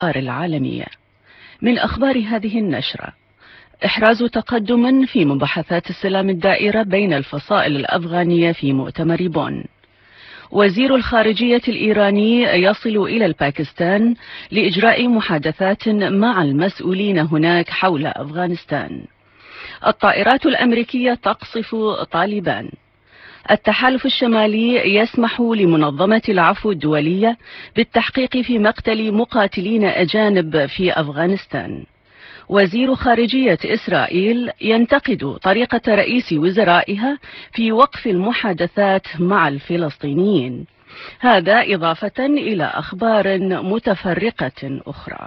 العالمية. من أخبار هذه النشرة: إحراز تقدم في مباحثات السلام الدائرة بين الفصائل الأفغانية في مؤتمر بون. وزير الخارجية الإيراني يصل إلى الباكستان لإجراء محادثات مع المسؤولين هناك حول أفغانستان. الطائرات الأمريكية تقصف طالبان. التحالف الشمالي يسمح لمنظمة العفو الدولية بالتحقيق في مقتل مقاتلين أجانب في أفغانستان. وزير خارجية إسرائيل ينتقد طريقة رئيس وزرائها في وقف المحادثات مع الفلسطينيين. هذا إضافة إلى أخبار متفرقة أخرى.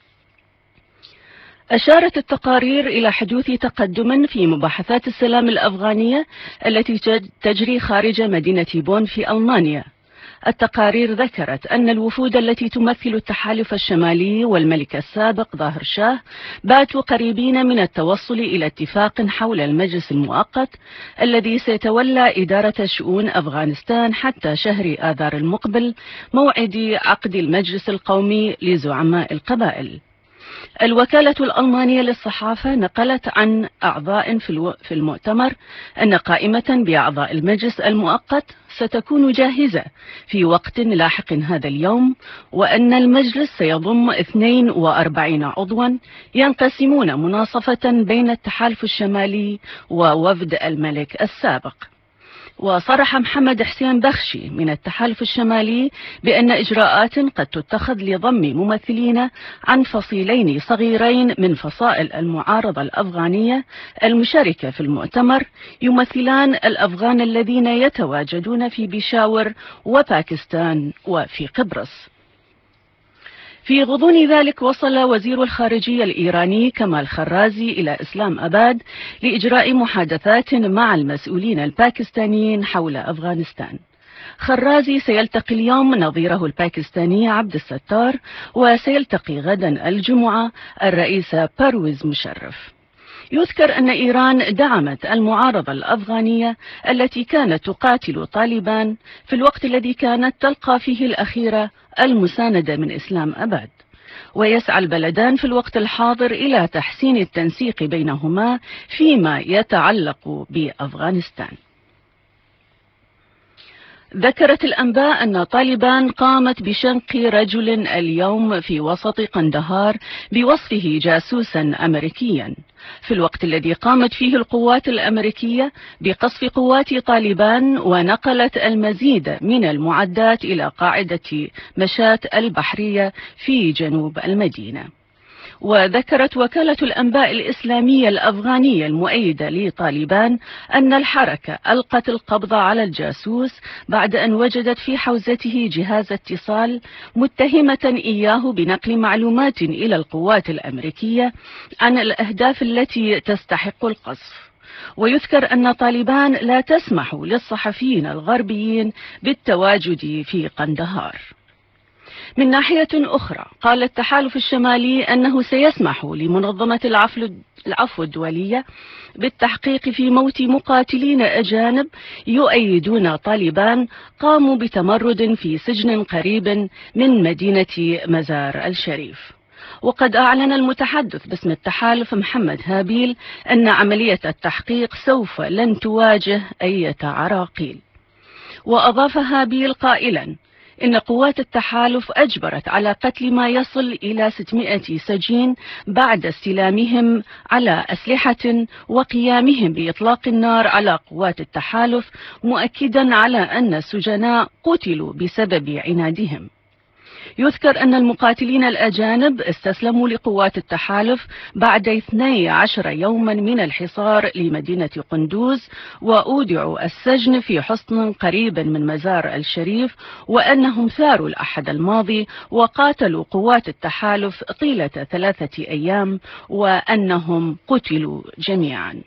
أشارت التقارير إلى حدوث تقدم في مباحثات السلام الأفغانية التي تجري خارج مدينة بون في ألمانيا. التقارير ذكرت أن الوفود التي تمثل التحالف الشمالي والملك السابق ظاهر شاه باتوا قريبين من التوصل إلى اتفاق حول المجلس المؤقت الذي سيتولى إدارة شؤون أفغانستان حتى شهر آذار المقبل، موعد عقد المجلس القومي لزعماء القبائل. الوكالة الألمانية للصحافة نقلت عن أعضاء في المؤتمر أن قائمة بأعضاء المجلس المؤقت ستكون جاهزة في وقت لاحق هذا اليوم، وأن المجلس سيضم 42 عضوا ينقسمون مناصفة بين التحالف الشمالي ووفد الملك السابق. وصرح محمد حسين بخشي من التحالف الشمالي بأن إجراءات قد تتخذ لضم ممثلين عن فصيلين صغيرين من فصائل المعارضة الأفغانية المشاركة في المؤتمر يمثلان الأفغان الذين يتواجدون في بيشاور وباكستان وفي قبرص. في غضون ذلك وصل وزير الخارجية الإيراني كمال خرازي إلى إسلام أباد لإجراء محادثات مع المسؤولين الباكستانيين حول أفغانستان. خرازي سيلتقي اليوم نظيره الباكستاني عبد الستار، وسيلتقي غدا الجمعة الرئيس برويز مشرف. يذكر أن إيران دعمت المعارضة الأفغانية التي كانت تقاتل طالبان في الوقت الذي كانت تلقى فيه الأخيرة المساندة من إسلام أباد، ويسعى البلدان في الوقت الحاضر إلى تحسين التنسيق بينهما فيما يتعلق بأفغانستان. ذكرت الأنباء أن طالبان قامت بشنق رجل اليوم في وسط قندهار بوصفه جاسوسا أمريكيا، في الوقت الذي قامت فيه القوات الأمريكية بقصف قوات طالبان ونقلت المزيد من المعدات إلى قاعدة مشاة البحرية في جنوب المدينة. وذكرت وكالة الأنباء الإسلامية الأفغانية المؤيدة لطالبان أن الحركة ألقت القبض على الجاسوس بعد أن وجدت في حوزته جهاز اتصال، متهمة إياه بنقل معلومات إلى القوات الأمريكية عن الأهداف التي تستحق القصف. ويذكر أن طالبان لا تسمح للصحفيين الغربيين بالتواجد في قندهار. من ناحية أخرى، قال التحالف الشمالي أنه سيسمح لمنظمة العفو الدولية بالتحقيق في موت مقاتلين أجانب يؤيدون طالبان قاموا بتمرد في سجن قريب من مدينة مزار الشريف. وقد أعلن المتحدث باسم التحالف محمد هابيل أن عملية التحقيق سوف لن تواجه أي عراقيل. وأضاف هابيل قائلا إن قوات التحالف أجبرت على قتل ما يصل إلى 600 سجين بعد استلامهم على أسلحة وقيامهم بإطلاق النار على قوات التحالف، مؤكدا على أن السجناء قتلوا بسبب عنادهم. يذكر أن المقاتلين الأجانب استسلموا لقوات التحالف بعد 12 يوما من الحصار لمدينة قندوز، وأودعوا السجن في حصن قريب من مزار الشريف، وأنهم ثاروا الأحد الماضي وقاتلوا قوات التحالف طيلة 3 أيام، وأنهم قتلوا جميعا.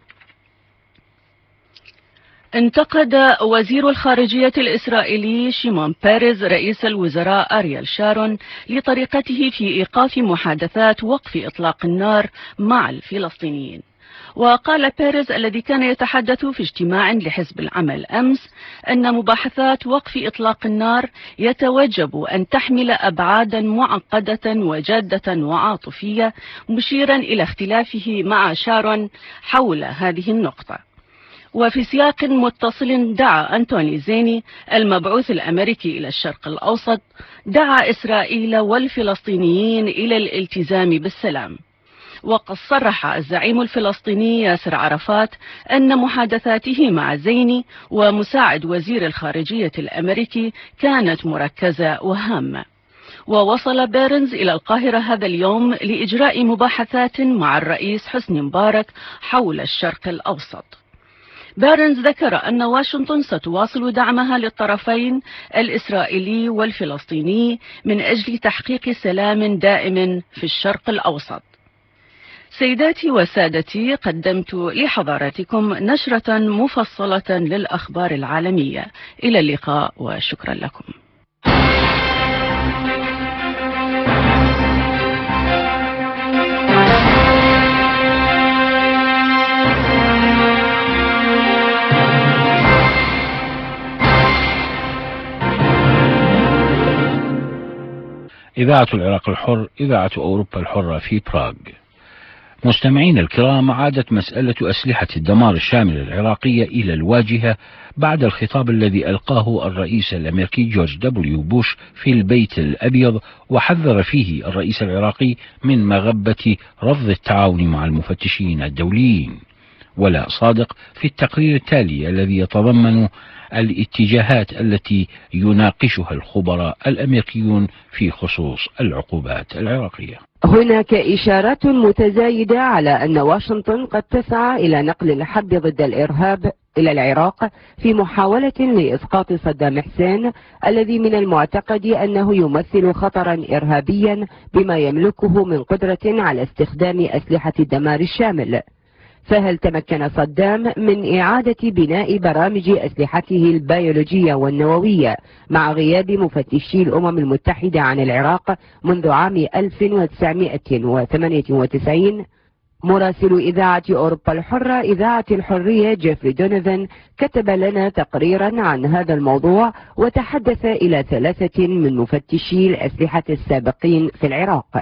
انتقد وزير الخارجية الإسرائيلي شيمون بيريز رئيس الوزراء أريل شارون لطريقته في إيقاف محادثات وقف إطلاق النار مع الفلسطينيين. وقال بيريز الذي كان يتحدث في اجتماع لحزب العمل أمس أن مباحثات وقف إطلاق النار يتوجب أن تحمل أبعادا معقدة وجادة وعاطفية، مشيرا إلى اختلافه مع شارون حول هذه النقطة. وفي سياق متصل دعا أنتوني زيني المبعوث الأمريكي إلى الشرق الأوسط دعا إسرائيل والفلسطينيين إلى الالتزام بالسلام. وقد صرح الزعيم الفلسطيني ياسر عرفات أن محادثاته مع زيني ومساعد وزير الخارجية الأمريكي كانت مركزة وهامة. ووصل بيرنز إلى القاهرة هذا اليوم لإجراء مباحثات مع الرئيس حسني مبارك حول الشرق الأوسط. بيرنز ذكر أن واشنطن ستواصل دعمها للطرفين الإسرائيلي والفلسطيني من أجل تحقيق سلام دائم في الشرق الأوسط. سيداتي وسادتي، قدمت لحضراتكم نشرة مفصلة للأخبار العالمية. إلى اللقاء وشكرا لكم. إذاعة العراق الحر، إذاعة أوروبا الحرة في براغ. مستمعين الكرام، عادت مسألة أسلحة الدمار الشامل العراقية إلى الواجهة بعد الخطاب الذي ألقاه الرئيس الأمريكي جورج دبليو بوش في البيت الأبيض، وحذر فيه الرئيس العراقي من مغبة رفض التعاون مع المفتشين الدوليين. ولا صادق في التقرير التالي الذي يتضمن الاتجاهات التي يناقشها الخبراء الأمريكيون في خصوص العقوبات العراقية. هناك إشارات متزايدة على أن واشنطن قد تسعى إلى نقل الحرب ضد الإرهاب إلى العراق في محاولة لإسقاط صدام حسين الذي من المعتقد أنه يمثل خطرا إرهابيا بما يملكه من قدرة على استخدام أسلحة الدمار الشامل. فهل تمكن صدام من إعادة بناء برامج أسلحته البيولوجية والنووية مع غياب مفتشي الأمم المتحدة عن العراق منذ عام 1998؟ مراسل إذاعة أوروبا الحرة إذاعة الحرية جيفري دونيفان كتب لنا تقريرا عن هذا الموضوع، وتحدث إلى 3 من مفتشي الأسلحة السابقين في العراق.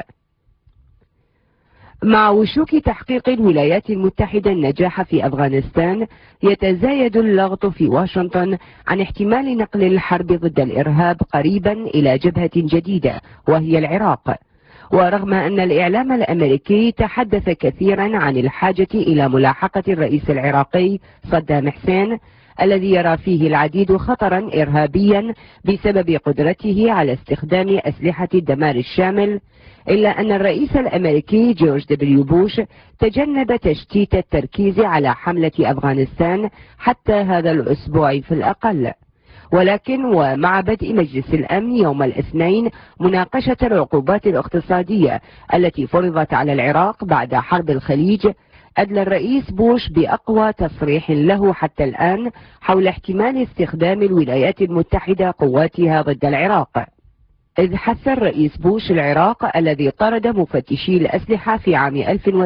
مع وشوك تحقيق الولايات المتحدة النجاح في أفغانستان، يتزايد اللغط في واشنطن عن احتمال نقل الحرب ضد الإرهاب قريبا إلى جبهة جديدة وهي العراق. ورغم أن الإعلام الأمريكي تحدث كثيرا عن الحاجة إلى ملاحقة الرئيس العراقي صدام حسين الذي يرى فيه العديد خطرا إرهابيا بسبب قدرته على استخدام أسلحة الدمار الشامل، إلا أن الرئيس الأمريكي جورج دبليو بوش تجنب تشتيت التركيز على حملة أفغانستان حتى هذا الأسبوع في الأقل. ولكن ومع بدء مجلس الأمن يوم الاثنين مناقشة العقوبات الاقتصادية التي فرضت على العراق بعد حرب الخليج، أدلى الرئيس بوش بأقوى تصريح له حتى الآن حول احتمال استخدام الولايات المتحدة قواتها ضد العراق. إذ حث الرئيس بوش العراق الذي طرد مفتشي الأسلحة في عام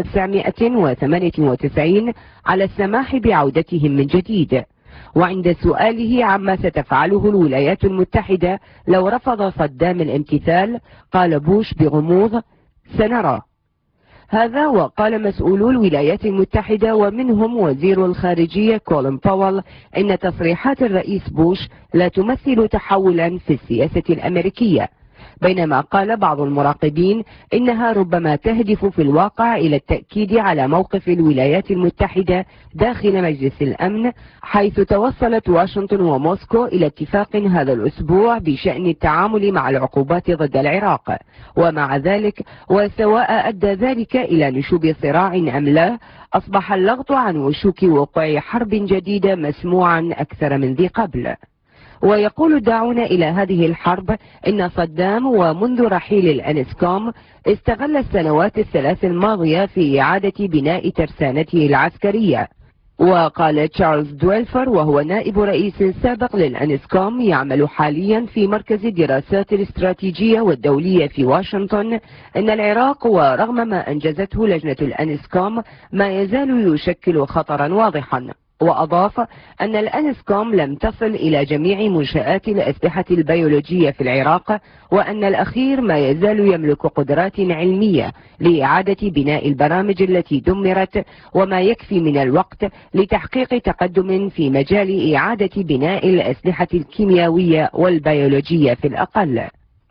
1998 على السماح بعودتهم من جديد. وعند سؤاله عما ستفعله الولايات المتحدة لو رفض صدام الامتثال، قال بوش بغموض: سنرى. هذا وقال مسؤولو الولايات المتحدة ومنهم وزير الخارجية كولين باول إن تصريحات الرئيس بوش لا تمثل تحولا في السياسة الأمريكية، بينما قال بعض المراقبين إنها ربما تهدف في الواقع إلى التأكيد على موقف الولايات المتحدة داخل مجلس الأمن، حيث توصلت واشنطن وموسكو إلى اتفاق هذا الأسبوع بشأن التعامل مع العقوبات ضد العراق. ومع ذلك، وسواء أدى ذلك إلى نشوب صراع أم لا، أصبح اللغط عن وشوك وقوع حرب جديدة مسموعا أكثر من ذي قبل. ويقول داعون إلى هذه الحرب إن صدام ومنذ رحيل الأنسكوم استغل السنوات الثلاث الماضية في إعادة بناء ترسانته العسكرية، وقال تشارلز دويلفر وهو نائب رئيس سابق للأنسكوم يعمل حاليا في مركز الدراسات الاستراتيجية والدولية في واشنطن أن العراق ورغم ما أنجزته لجنة الأنسكوم ما يزال يشكل خطرا واضحا. وأضاف أن الأنسكوم لم تصل إلى جميع منشآت الأسلحة البيولوجية في العراق، وأن الأخير ما يزال يملك قدرات علمية لإعادة بناء البرامج التي دمرت، وما يكفي من الوقت لتحقيق تقدم في مجال إعادة بناء الأسلحة الكيميائية والبيولوجية في الأقل.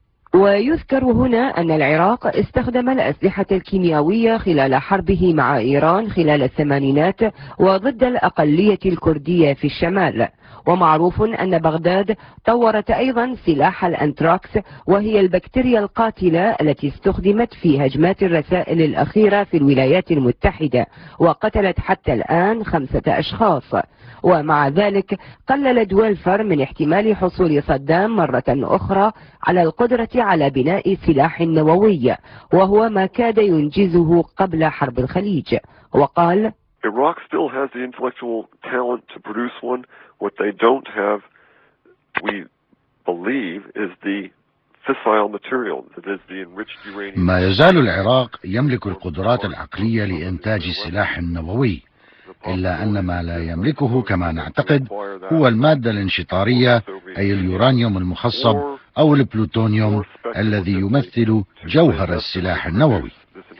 ويذكر هنا أن العراق استخدم الأسلحة الكيميائية خلال حربه مع إيران خلال الثمانينات وضد الأقلية الكردية في الشمال. ومعروف أن بغداد طورت أيضا سلاح الأنتراكس، وهي البكتيريا القاتلة التي استخدمت في هجمات الرسائل الأخيرة في الولايات المتحدة وقتلت حتى الآن 5 أشخاص. ومع ذلك قلل دويلفر من احتمال حصول صدام مرة أخرى على القدرة على بناء سلاح نووي، وهو ما كاد ينجزه قبل حرب الخليج. وقال: Iraq still has the intellectual talent to produce one. What they don't have, we believe, is the fissile material, that is the enriched uranium. ما يزال العراق يملك القدرات العقلية لإنتاج سلاح نووي، إلا أن ما لا يملكه كما نعتقد هو المادة الانشطارية، أي اليورانيوم المخصب أو البلوتونيوم الذي يمثل جوهر السلاح النووي.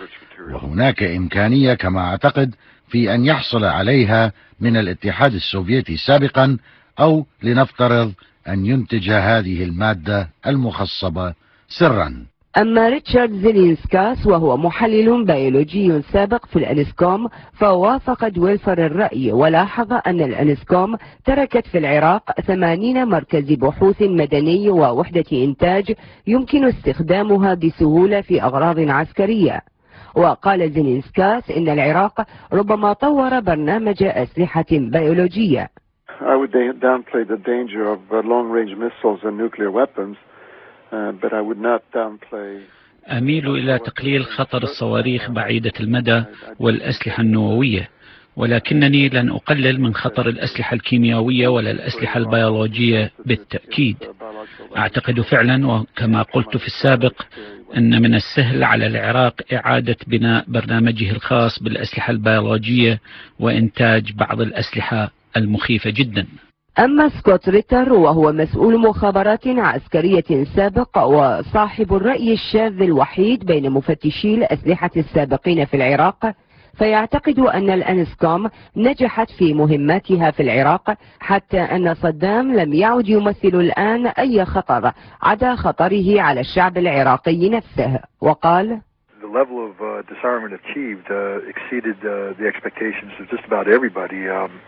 وهناك إمكانية كما أعتقد في أن يحصل عليها من الاتحاد السوفيتي سابقا، أو لنفترض أن ينتج هذه المادة المخصبة سرا. أما ريتشارد زيلينسكاس وهو محلل بيولوجي سابق في الأنسكوم فوافق دويلفر الرأي، ولاحظ أن الأنسكوم تركت في العراق 80 مركز بحوث مدني ووحدة إنتاج يمكن استخدامها بسهولة في أغراض عسكرية. وقال زيلينسكاس إن العراق ربما طور برنامج أسلحة بيولوجية. I would downplay the danger of long-range missiles and nuclear weapons, but I would not downplay. أميل إلى تقليل خطر الصواريخ بعيدة المدى والأسلحة النووية، ولكنني لن أقلل من خطر الأسلحة الكيميائية ولا الأسلحة البيولوجية بالتأكيد. أعتقد فعلا وكما قلت في السابق أن من السهل على العراق إعادة بناء برنامجه الخاص بالأسلحة البيولوجية وإنتاج بعض الأسلحة المخيفة جدا. أما سكوت ريتر وهو مسؤول مخابرات عسكرية سابق وصاحب الرأي الشاذ الوحيد بين مفتشي الأسلحة السابقين في العراق، فيعتقد أن الأنسكوم نجحت في مهماتها في العراق، حتى أن صدام لم يعد يمثل الآن أي خطر عدا خطره على الشعب العراقي نفسه. وقال: The level of disarmament achieved exceeded the expectations of just about everybody.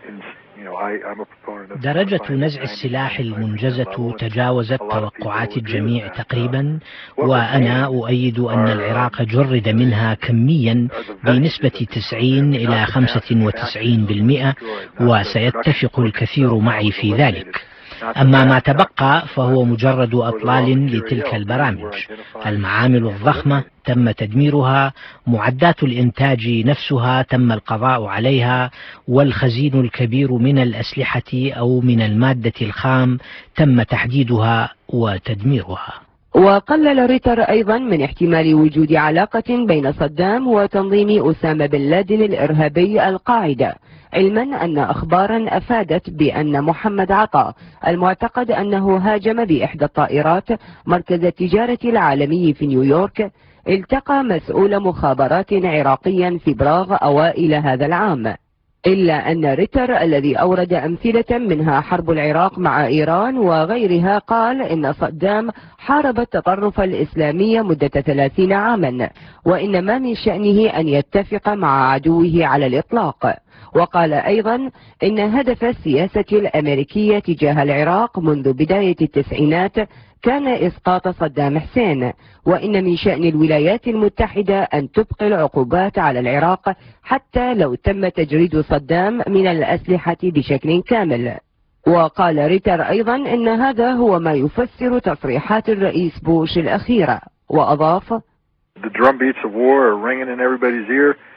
درجة نزع السلاح المنجزة تجاوزت توقعات الجميع تقريبا، وأنا أؤيد أن العراق جرد منها كميا بنسبة 90 إلى 95%، وسيتفق الكثير معي في ذلك. أما ما تبقى فهو مجرد أطلال لتلك البرامج. المعامل الضخمة تم تدميرها، معدات الإنتاج نفسها تم القضاء عليها، والخزين الكبير من الأسلحة أو من المادة الخام تم تحديدها وتدميرها. وقلل ريتر أيضا من احتمال وجود علاقة بين صدام وتنظيم أسامة بن لادن الإرهابي القاعدة، علما أن أخبارا أفادت بأن محمد عطا المعتقد أنه هاجم بإحدى الطائرات مركز التجارة العالمي في نيويورك التقى مسؤول مخابرات عراقيا في براغ أوائل هذا العام. إلا أن ريتر الذي أورد أمثلة منها حرب العراق مع إيران وغيرها قال إن صدام حارب التطرف الإسلامي مدة 30 عاما، وإن ما من شأنه أن يتفق مع عدوه على الإطلاق. وقال أيضا إن هدف السياسة الأمريكية تجاه العراق منذ بداية التسعينات كان إسقاط صدام حسين، وإن من شأن الولايات المتحدة أن تبقي العقوبات على العراق حتى لو تم تجريد صدام من الأسلحة بشكل كامل. وقال ريتر أيضا إن هذا هو ما يفسر تصريحات الرئيس بوش الأخيرة، وأضاف: The drumbeats of war are ringing in everybody's ear,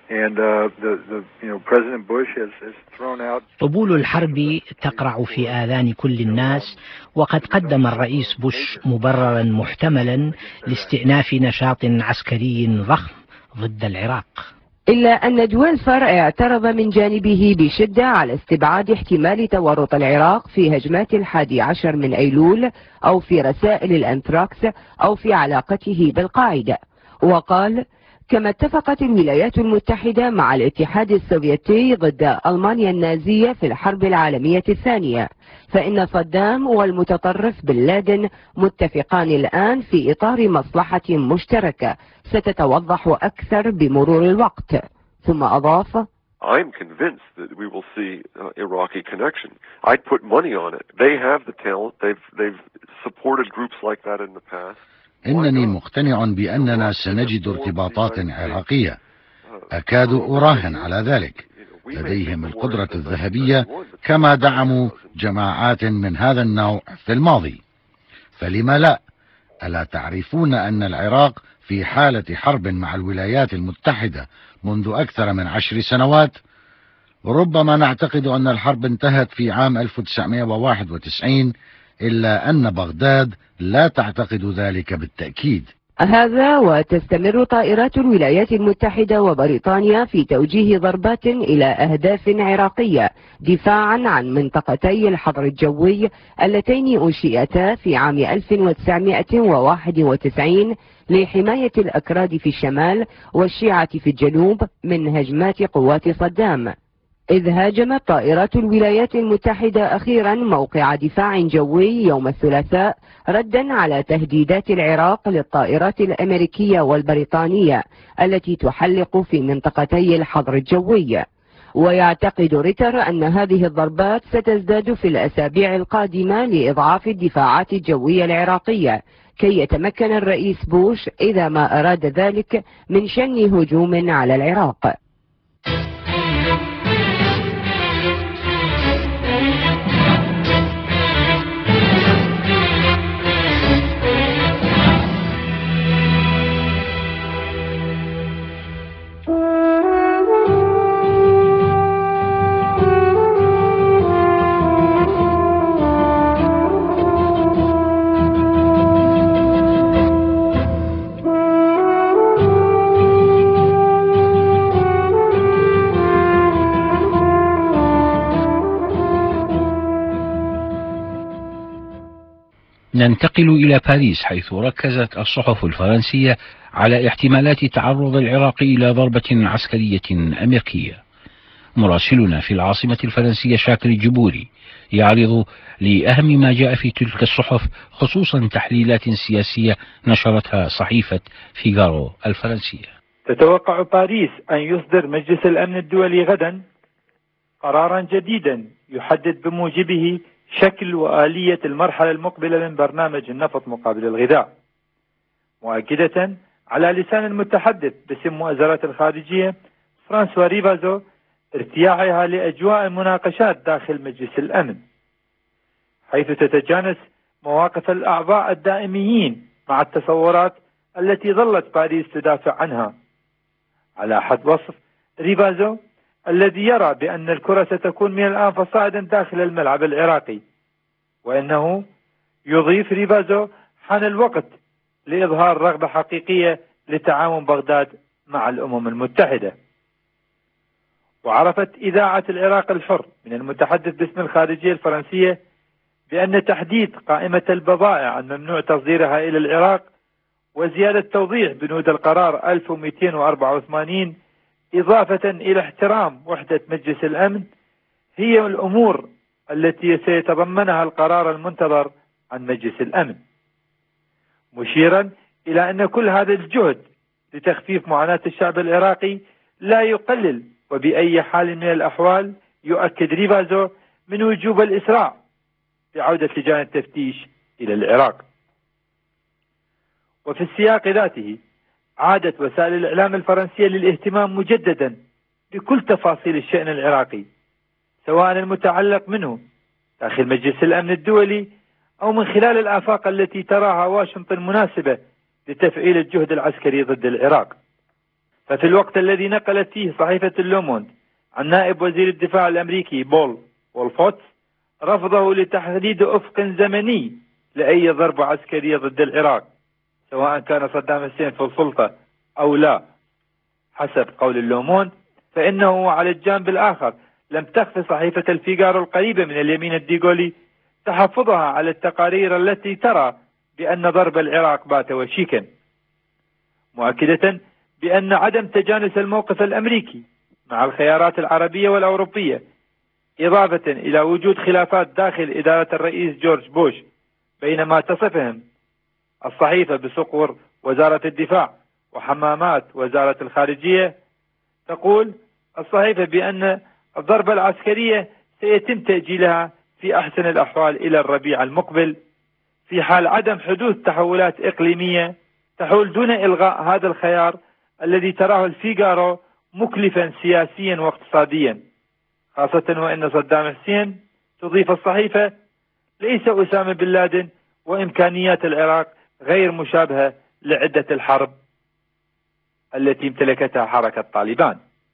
طبول الحرب تقرع في آذان كل الناس، وقد قدم الرئيس بوش مبررا محتملا لاستئناف نشاط عسكري ضخم ضد العراق. إلا أن دويلفر اعترض من جانبه بشدة على استبعاد احتمال تورط العراق في هجمات 11 من أيلول أو في رسائل الأنثراكس أو في علاقته بالقاعدة، وقال: كما اتفقت الولايات المتحدة مع الاتحاد السوفيتي ضد ألمانيا النازية في الحرب العالمية الثانية، فإن صدام والمتطرف بن لادن متفقان الآن في إطار مصلحة مشتركة ستتوضح أكثر بمرور الوقت. ثم أضاف: I'm convinced that we will see Iraqi connection. I'd put money on it. They have the talent. They've supported groups like that in the past. إنني مقتنع بأننا سنجد ارتباطات عراقية، أكاد أراهن على ذلك. لديهم القدرة الذهبية كما دعموا جماعات من هذا النوع في الماضي، فلما لا؟ ألا تعرفون أن العراق في حالة حرب مع الولايات المتحدة منذ أكثر من 10 سنوات؟ ربما نعتقد أن الحرب انتهت في عام 1991، إلا أن بغداد لا تعتقد ذلك بالتأكيد. هذا وتستمر طائرات الولايات المتحدة وبريطانيا في توجيه ضربات إلى أهداف عراقية دفاعا عن منطقتي الحظر الجوي اللتين أنشئتا في عام 1991 لحماية الأكراد في الشمال والشيعة في الجنوب من هجمات قوات صدام. إذ هاجمت طائرات الولايات المتحدة أخيرا موقع دفاع جوي يوم الثلاثاء ردا على تهديدات العراق للطائرات الأمريكية والبريطانية التي تحلق في منطقتي الحظر الجوي. ويعتقد ريتر أن هذه الضربات ستزداد في الأسابيع القادمة لإضعاف الدفاعات الجوية العراقية كي يتمكن الرئيس بوش إذا ما أراد ذلك من شن هجوم على العراق. ننتقل إلى باريس، حيث ركزت الصحف الفرنسية على احتمالات تعرض العراق إلى ضربة عسكرية أمريكية. مراسلنا في العاصمة الفرنسية شاكر الجبوري يعرض لأهم ما جاء في تلك الصحف، خصوصا تحليلات سياسية نشرتها صحيفة فيغارو الفرنسية. تتوقع باريس أن يصدر مجلس الأمن الدولي غدا قرارا جديدا يحدد بموجبه شكل وآلية المرحلة المقبلة من برنامج النفط مقابل الغذاء، مؤكدة على لسان المتحدث باسم وزارة الخارجية فرانسوا ريفازو ارتياحها لأجواء المناقشات داخل مجلس الأمن، حيث تتجانس مواقف الأعضاء الدائميين مع التصورات التي ظلت باريس تدافع عنها، على حد وصف ريفازو الذي يرى بأن الكرة ستكون من الآن فصاعدا داخل الملعب العراقي، وإنه يضيف ريفازو حان الوقت لإظهار رغبة حقيقية لتعاون بغداد مع الأمم المتحدة. وعرفت إذاعة العراق الحر من المتحدث باسم الخارجية الفرنسية بأن تحديد قائمة البضائع الممنوع تصديرها إلى العراق وزيادة توضيح بنود القرار 1284 إضافة إلى احترام وحدة مجلس الأمن هي الأمور التي سيتضمنها القرار المنتظر عن مجلس الأمن، مشيرا إلى أن كل هذا الجهد لتخفيف معاناة الشعب العراقي لا يقلل وبأي حال من الأحوال يؤكد ريفازو من وجوب الإسراع بعودة لجان التفتيش إلى العراق. وفي السياق ذاته عادت وسائل الإعلام الفرنسية للاهتمام مجددا بكل تفاصيل الشأن العراقي، سواء المتعلق منه داخل مجلس الأمن الدولي أو من خلال الآفاق التي تراها واشنطن مناسبة لتفعيل الجهد العسكري ضد العراق. ففي الوقت الذي نقلت فيه صحيفة اللوموند عن نائب وزير الدفاع الأمريكي بول وولفوتس رفضه لتحديد أفق زمني لأي ضربة عسكرية ضد العراق سواء كان صدام حسين في السلطة أو لا. حسب قول اللوموند فإنه على الجانب الآخر لم تخف صحيفة الفيغارو القريبة من اليمين الديغولي تحفظها على التقارير التي ترى بأن ضرب العراق بات وشيكا، مؤكدة بأن عدم تجانس الموقف الأمريكي مع الخيارات العربية والأوروبية إضافة إلى وجود خلافات داخل إدارة الرئيس جورج بوش بينما تصفهم الصحيفة بصقور وزارة الدفاع وحمامات وزارة الخارجية. تقول الصحيفة بأن الضربة العسكرية سيتم تأجيلها في أحسن الأحوال إلى الربيع المقبل في حال عدم حدوث تحولات إقليمية تحول دون إلغاء هذا الخيار الذي تراه الفيغارو مكلفا سياسيا واقتصاديا، خاصة وأن صدام حسين تضيف الصحيفة ليس أسامة بن لادن وإمكانيات العراق غير مشابهة لعدة الحرب التي امتلكتها حركة طالبان.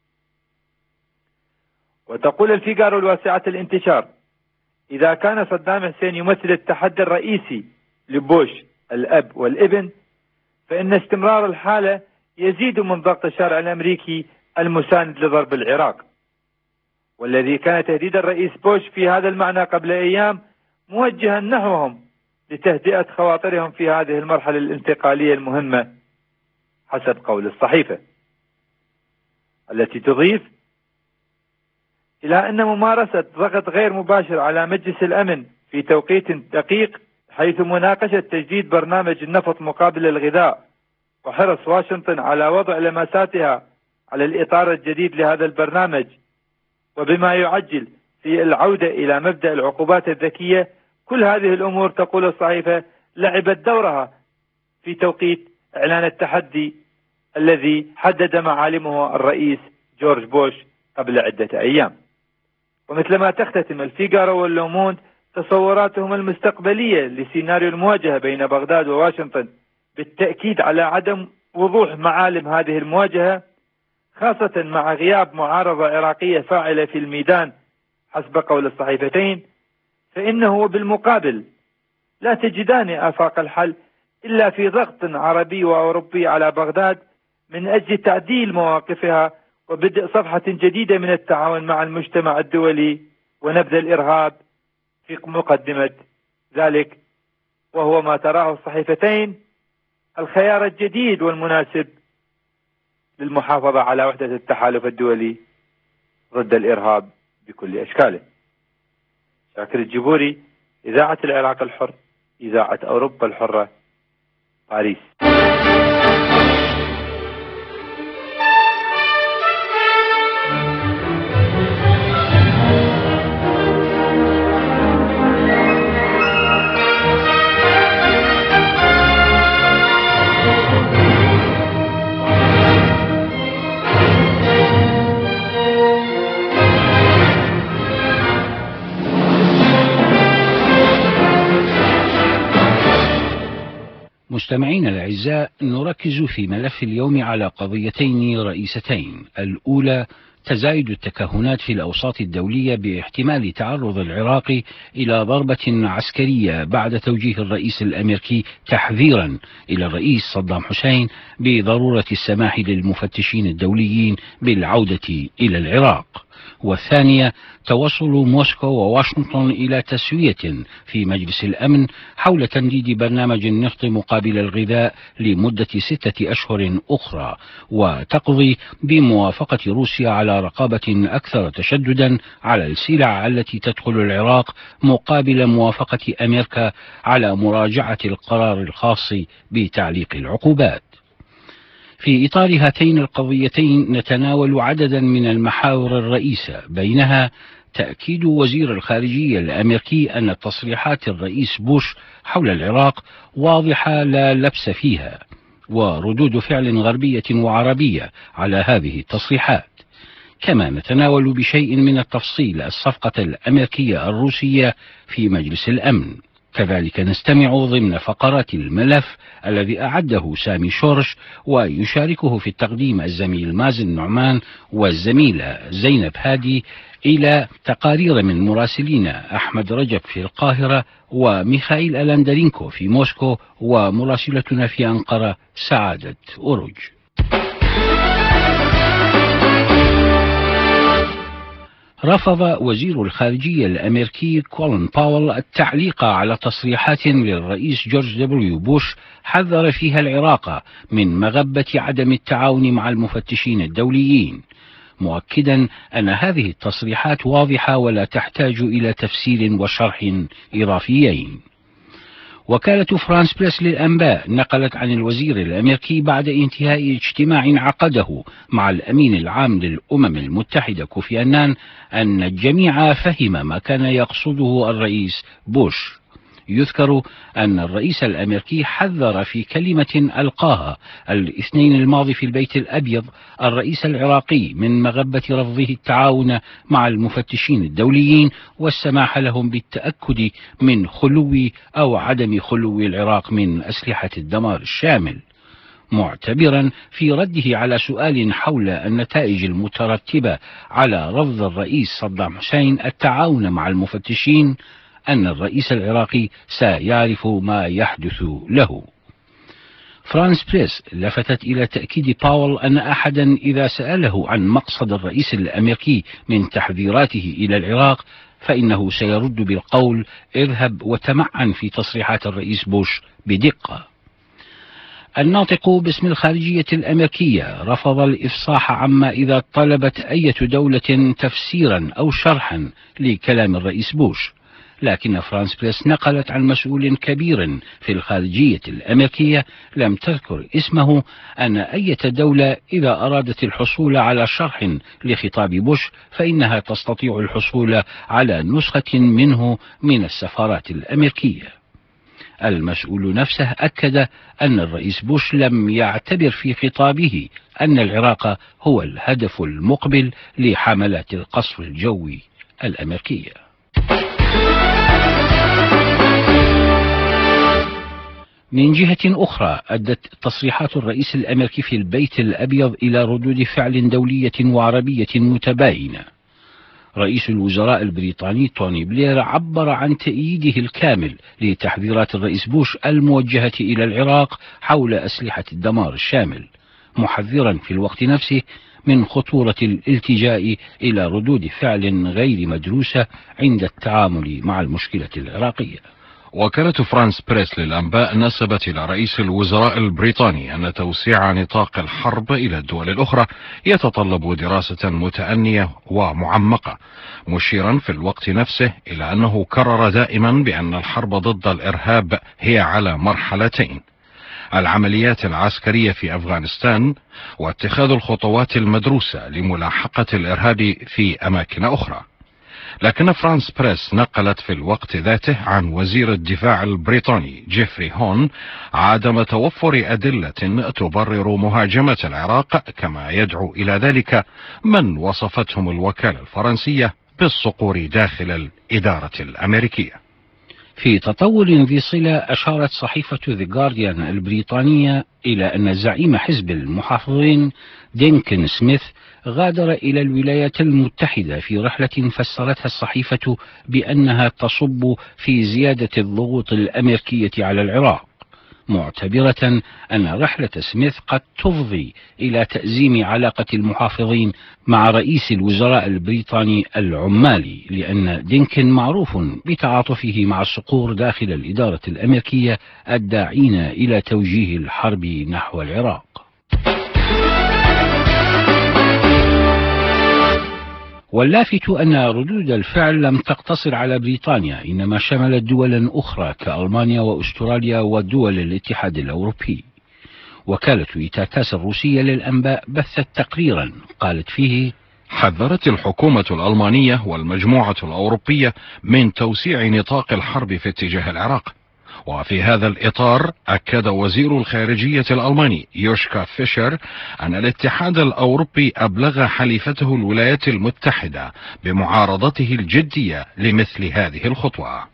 وتقول الفيغارو الواسعة الانتشار إذا كان صدام حسين يمثل التحدي الرئيسي لبوش الأب والابن فإن استمرار الحالة يزيد من ضغط الشارع الأمريكي المساند لضرب العراق، والذي كان تهديد الرئيس بوش في هذا المعنى قبل أيام موجها نحوهم لتهدئة خواطرهم في هذه المرحلة الانتقالية المهمة حسب قول الصحيفة، التي تضيف إلى أن ممارسة ضغط غير مباشر على مجلس الأمن في توقيت دقيق حيث مناقشة تجديد برنامج النفط مقابل الغذاء وحرص واشنطن على وضع لمساتها على الإطار الجديد لهذا البرنامج وبما يعجل في العودة إلى مبدأ العقوبات الذكية، كل هذه الأمور تقول الصحيفة لعبت دورها في توقيت إعلان التحدي الذي حدد معالمه الرئيس جورج بوش قبل عدة أيام. ومثلما تختتم الفيغارو واللوموند تصوراتهم المستقبلية لسيناريو المواجهة بين بغداد وواشنطن بالتأكيد على عدم وضوح معالم هذه المواجهة، خاصة مع غياب معارضة عراقية فاعلة في الميدان حسب قول الصحيفتين، فإنه بالمقابل لا تجدان آفاق الحل إلا في ضغط عربي وأوروبي على بغداد من أجل تعديل مواقفها وبدء صفحة جديدة من التعاون مع المجتمع الدولي ونبذ الإرهاب في مقدمة ذلك، وهو ما تراه الصحيفتين الخيار الجديد والمناسب للمحافظة على وحدة التحالف الدولي ضد الإرهاب بكل أشكاله. شاكر الجبوري، إذاعة العراق الحر، إذاعة أوروبا الحرة، باريس. مستمعين الأعزاء، نركز في ملف اليوم على قضيتين رئيستين. الأولى تزايد التكهنات في الأوساط الدولية باحتمال تعرض العراق إلى ضربة عسكرية بعد توجيه الرئيس الأمريكي تحذيرا إلى الرئيس صدام حسين بضرورة السماح للمفتشين الدوليين بالعودة إلى العراق. والثانية توصل موسكو وواشنطن إلى تسوية في مجلس الأمن حول تمديد برنامج النفط مقابل الغذاء لمدة 6 أشهر أخرى، وتقضي بموافقة روسيا على رقابة أكثر تشددا على السلع التي تدخل العراق مقابل موافقة أمريكا على مراجعة القرار الخاص بتعليق العقوبات. في إطار هاتين القضيتين نتناول عددا من المحاور الرئيسة، بينها تأكيد وزير الخارجية الأمريكي أن تصريحات الرئيس بوش حول العراق واضحة لا لبس فيها، وردود فعل غربية وعربية على هذه التصريحات. كما نتناول بشيء من التفصيل الصفقة الأمريكية الروسية في مجلس الأمن. كذلك نستمع ضمن فقرات الملف الذي أعده سامي شورش، ويشاركه في التقديم الزميل مازن نعمان والزميلة زينب هادي، إلى تقارير من مراسلينا أحمد رجب في القاهرة وميخائيل ألاندرينكو في موسكو، ومراسلتنا في أنقرة سعادة أوروج. رفض وزير الخارجية الأمريكي كولين باول التعليق على تصريحات للرئيس جورج دبليو بوش حذر فيها العراق من مغبة عدم التعاون مع المفتشين الدوليين، مؤكدا أن هذه التصريحات واضحة ولا تحتاج إلى تفسير وشرح إضافيين. وكالة فرانس بريس للأنباء نقلت عن الوزير الأمريكي بعد انتهاء اجتماع عقده مع الأمين العام للأمم المتحدة كوفي أنان أن الجميع فهم ما كان يقصده الرئيس بوش. يذكر أن الرئيس الأمريكي حذر في كلمة ألقاها الاثنين الماضي في البيت الأبيض الرئيس العراقي من مغبة رفضه التعاون مع المفتشين الدوليين، والسماح لهم بالتأكد من خلو أو عدم خلو العراق من أسلحة الدمار الشامل، معتبرا في رده على سؤال حول النتائج المترتبة على رفض الرئيس صدام حسين التعاون مع المفتشين أن الرئيس العراقي سيعرف ما يحدث له. فرانس بريس لفتت إلى تأكيد باول أن أحدا إذا سأله عن مقصد الرئيس الأمريكي من تحذيراته إلى العراق فإنه سيرد بالقول اذهب وتمعن في تصريحات الرئيس بوش بدقة. الناطق باسم الخارجية الأمريكية رفض الإفصاح عما إذا طلبت أي دولة تفسيرا أو شرحا لكلام الرئيس بوش، لكن فرانس بريس نقلت عن مسؤول كبير في الخارجية الأمريكية لم تذكر اسمه أن أي دولة إذا أرادت الحصول على شرح لخطاب بوش فإنها تستطيع الحصول على نسخة منه من السفارات الأمريكية. المسؤول نفسه أكد أن الرئيس بوش لم يعتبر في خطابه أن العراق هو الهدف المقبل لحملات القصف الجوي الأمريكية. من جهة أخرى أدت تصريحات الرئيس الأمريكي في البيت الأبيض إلى ردود فعل دولية وعربية متباينة. رئيس الوزراء البريطاني توني بلير عبر عن تأييده الكامل لتحذيرات الرئيس بوش الموجهة إلى العراق حول أسلحة الدمار الشامل، محذرا في الوقت نفسه من خطورة الالتجاء إلى ردود فعل غير مدروسة عند التعامل مع المشكلة العراقية. وكالة فرانس بريس للأنباء نسبت إلى رئيس الوزراء البريطاني أن توسيع نطاق الحرب إلى الدول الأخرى يتطلب دراسة متأنية ومعمقة، مشيرا في الوقت نفسه إلى أنه كرر دائما بأن الحرب ضد الإرهاب هي على مرحلتين: العمليات العسكرية في أفغانستان واتخاذ الخطوات المدروسة لملاحقة الإرهاب في أماكن أخرى. لكن فرانس بريس نقلت في الوقت ذاته عن وزير الدفاع البريطاني جيفري هون عدم توفر أدلة تبرر مهاجمة العراق، كما يدعو إلى ذلك من وصفتهم الوكالة الفرنسية بالصقور داخل الإدارة الأمريكية. في تطور ذي صلة أشارت صحيفة The Guardian البريطانية إلى أن زعيم حزب المحافظين دينكن سميث غادر إلى الولايات المتحدة في رحلة فسرتها الصحيفة بأنها تصب في زيادة الضغوط الأمريكية على العراق، معتبرة أن رحلة سميث قد تفضي إلى تأزيم علاقة المحافظين مع رئيس الوزراء البريطاني العمالي، لأن دينكن معروف بتعاطفه مع الصقور داخل الإدارة الأمريكية الداعين إلى توجيه الحرب نحو العراق. واللافت أن ردود الفعل لم تقتصر على بريطانيا، إنما شملت دولا أخرى كألمانيا وأستراليا ودول الاتحاد الأوروبي. وكالة إيتاتاس الروسية للأنباء بثت تقريرا قالت فيه: حذرت الحكومة الألمانية والمجموعة الأوروبية من توسيع نطاق الحرب في اتجاه العراق. وفي هذا الإطار أكد وزير الخارجية الألماني يوشكا فيشر أن الاتحاد الأوروبي أبلغ حليفته الولايات المتحدة بمعارضته الجدية لمثل هذه الخطوة.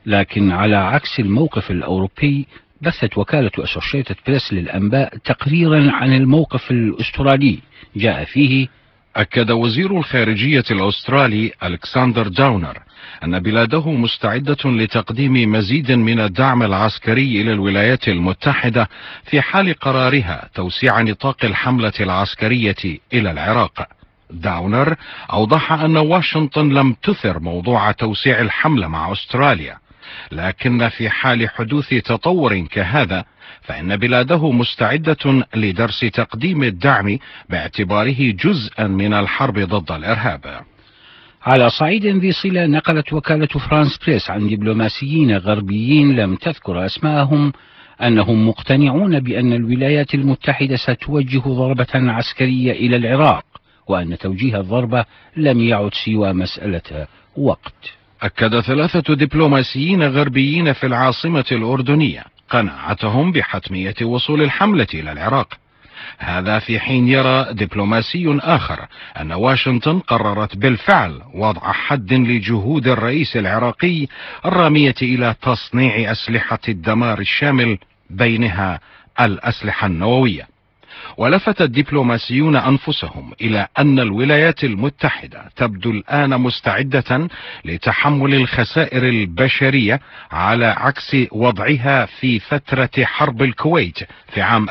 لكن على عكس الموقف الأوروبي بثت وكالة أسوشيتد بريس للأنباء تقريرا عن الموقف الأسترالي جاء فيه: أكد وزير الخارجية الأسترالي ألكسندر داونر أن بلاده مستعدة لتقديم مزيد من الدعم العسكري إلى الولايات المتحدة في حال قرارها توسيع نطاق الحملة العسكرية إلى العراق. داونر أوضح أن واشنطن لم تثر موضوع توسيع الحملة مع أستراليا، لكن في حال حدوث تطور كهذا فإن بلاده مستعدة لدرس تقديم الدعم باعتباره جزءا من الحرب ضد الإرهاب. على صعيد ذي صلة، نقلت وكالة فرانس بريس عن دبلوماسيين غربيين لم تذكر أسماءهم أنهم مقتنعون بأن الولايات المتحدة ستوجه ضربة عسكرية إلى العراق، وأن توجيه الضربة لم يعد سوى مسألة وقت. أكد 3 دبلوماسيين غربيين في العاصمة الأردنية قناعتهم بحتمية وصول الحملة إلى العراق. هذا في حين يرى دبلوماسي آخر أن واشنطن قررت بالفعل وضع حد لجهود الرئيس العراقي الرامية إلى تصنيع أسلحة الدمار الشامل، بينها الأسلحة النووية. ولفت الدبلوماسيون أنفسهم إلى أن الولايات المتحدة تبدو الآن مستعدة لتحمل الخسائر البشرية على عكس وضعها في فترة حرب الكويت في عام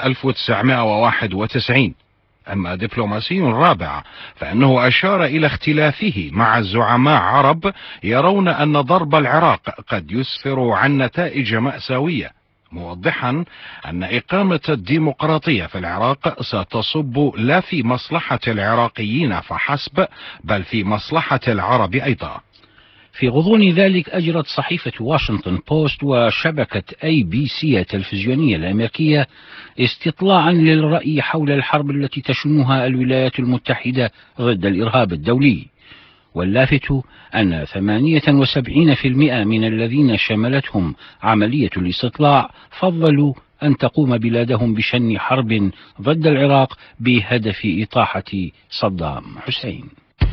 1991. أما دبلوماسي رابع فإنه أشار إلى اختلافه مع زعماء عرب يرون أن ضرب العراق قد يسفر عن نتائج مأساوية، موضحا أن إقامة الديمقراطية في العراق ستصب لا في مصلحة العراقيين فحسب بل في مصلحة العرب أيضا. في غضون ذلك أجرت صحيفة واشنطن بوست وشبكة ABC التلفزيونية الأمريكية استطلاعا للرأي حول الحرب التي تشنها الولايات المتحدة ضد الإرهاب الدولي، واللافت أن 78% من الذين شملتهم عملية الاستطلاع فضلوا أن تقوم بلادهم بشن حرب ضد العراق بهدف إطاحة صدام حسين.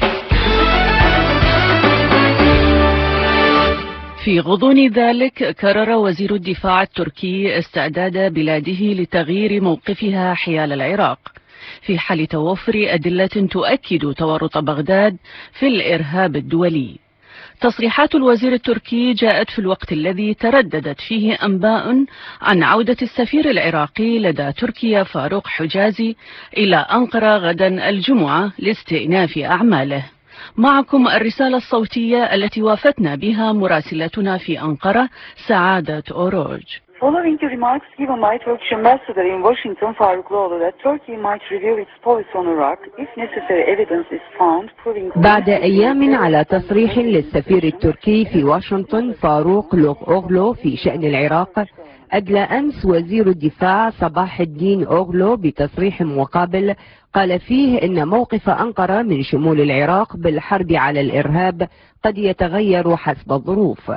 في غضون ذلك كرر وزير الدفاع التركي استعداد بلاده لتغيير موقفها حيال العراق في حال توفر أدلة تؤكد تورط بغداد في الإرهاب الدولي. تصريحات الوزير التركي جاءت في الوقت الذي ترددت فيه أنباء عن عودة السفير العراقي لدى تركيا فاروق حجازي إلى أنقرة غدا الجمعة لاستئناف أعماله. معكم الرسالة الصوتية التي وافتنا بها مراسلتنا في أنقرة سعادة أوروج. Following the remarks given by Turkish ambassador in Washington, Farukluoğlu, that Turkey might review its policy on Iraq if necessary evidence is found proving. بعد أيام على تصريح للسفير التركي في واشنطن فاروق لوغلو في شأن العراق، أدلى أمس وزير الدفاع صباح الدين أوغلو بتصريح مقابل قال فيه إن موقف أنقرة من شمول العراق بالحرب على الإرهاب قد يتغير حسب الظروف.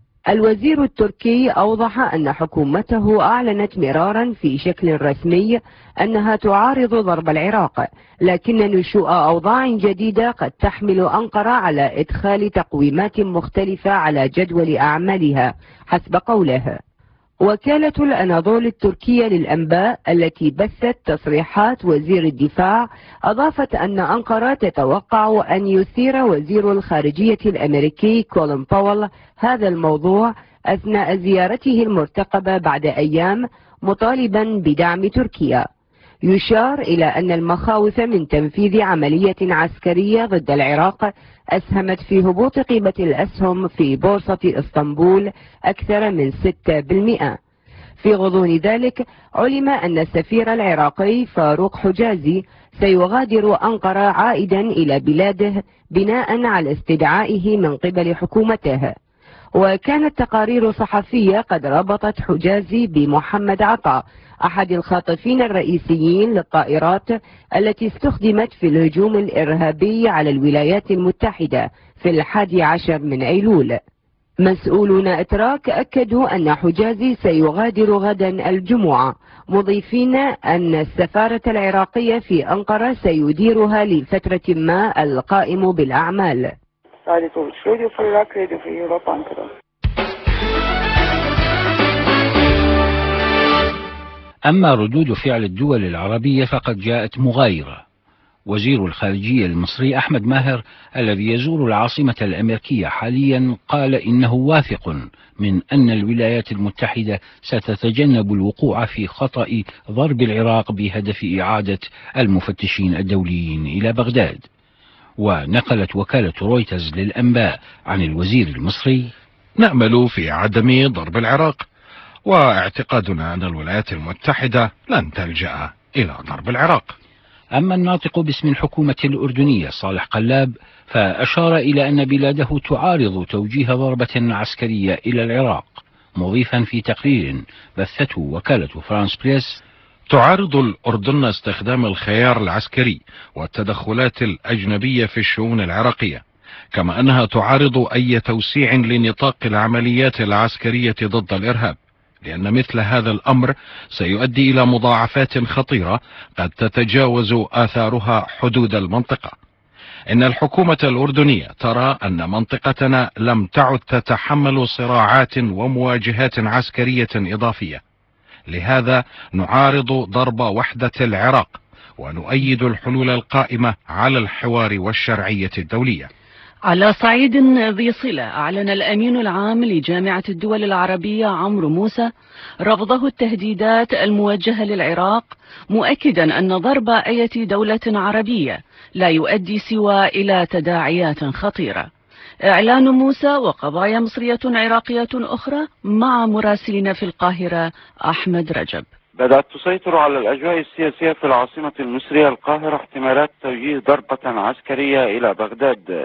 الوزير التركي أوضح أن حكومته أعلنت مرارا في شكل رسمي أنها تعارض ضرب العراق، لكن نشوء أوضاع جديدة قد تحمل أنقرة على إدخال تقويمات مختلفة على جدول أعمالها حسب قوله. وكالة الأناضول التركية للأنباء التي بثت تصريحات وزير الدفاع أضافت أن أنقرة تتوقع أن يثير وزير الخارجية الأمريكي كولين باول هذا الموضوع أثناء زيارته المرتقبة بعد أيام، مطالبا بدعم تركيا. يشار إلى أن المخاوف من تنفيذ عملية عسكرية ضد العراق أسهمت في هبوط قيمة الأسهم في بورصة اسطنبول أكثر من 6%. في غضون ذلك علم أن السفير العراقي فاروق حجازي سيغادر أنقرة عائدا إلى بلاده بناء على استدعائه من قبل حكومته. وكانت تقارير صحفية قد ربطت حجازي بمحمد عطا أحد الخاطفين الرئيسيين للطائرات التي استخدمت في الهجوم الإرهابي على الولايات المتحدة في 11 من أيلول. مسؤولون أتراك أكدوا أن حجازي سيغادر غدا الجمعة، مضيفين أن السفارة العراقية في أنقرة سيديرها لفترة ما القائم بالأعمال. أما ردود فعل الدول العربية فقد جاءت مغايرة. وزير الخارجية المصري أحمد ماهر الذي يزور العاصمة الأمريكية حاليا قال إنه واثق من أن الولايات المتحدة ستتجنب الوقوع في خطأ ضرب العراق بهدف إعادة المفتشين الدوليين إلى بغداد. ونقلت وكالة رويترز للأنباء عن الوزير المصري: نأمل في عدم ضرب العراق، واعتقادنا أن الولايات المتحدة لن تلجأ إلى ضرب العراق. أما الناطق باسم الحكومة الأردنية صالح قلاب فأشار إلى أن بلاده تعارض توجيه ضربة عسكرية إلى العراق، مضيفا في تقرير بثته وكالة فرانس بريس: تعارض الأردن استخدام الخيار العسكري والتدخلات الأجنبية في الشؤون العراقية، كما أنها تعارض أي توسيع لنطاق العمليات العسكرية ضد الإرهاب، لأن مثل هذا الأمر سيؤدي إلى مضاعفات خطيرة قد تتجاوز آثارها حدود المنطقة. إن الحكومة الأردنية ترى أن منطقتنا لم تعد تتحمل صراعات ومواجهات عسكرية إضافية، لهذا نعارض ضرب وحدة العراق ونؤيد الحلول القائمة على الحوار والشرعية الدولية. على صعيد ذي صلة، أعلن الأمين العام لجامعة الدول العربية عمرو موسى رفضه التهديدات الموجهة للعراق، مؤكدا أن ضرب أي دولة عربية لا يؤدي سوى إلى تداعيات خطيرة. إعلان موسى وقضايا مصرية عراقية أخرى مع مراسلنا في القاهرة أحمد رجب. بدأت تسيطر على الأجواء السياسية في العاصمة المصرية القاهرة احتمالات توجيه ضربة عسكرية إلى بغداد،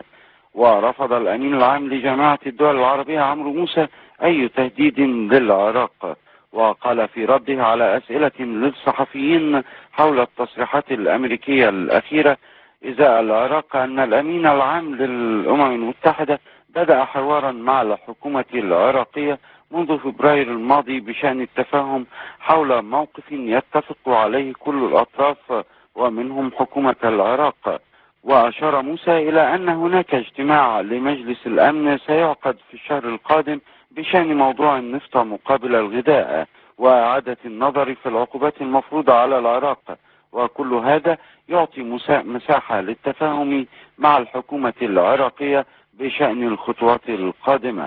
ورفض الأمين العام لجامعة الدول العربية عمرو موسى أي تهديد للعراق. وقال في رده على أسئلة للصحفيين حول التصريحات الأمريكية الأخيرة إزاء العراق أن الأمين العام للأمم المتحدة بدأ حوارا مع الحكومة العراقية منذ فبراير الماضي بشأن التفاهم حول موقف يتفق عليه كل الأطراف ومنهم حكومة العراق. وأشار موسى إلى أن هناك اجتماع لمجلس الأمن سيعقد في الشهر القادم بشأن موضوع النفط مقابل الغذاء وإعادة النظر في العقوبات المفروضة على العراق، وكل هذا يعطي مساحة للتفاهم مع الحكومة العراقية بشأن الخطوات القادمة.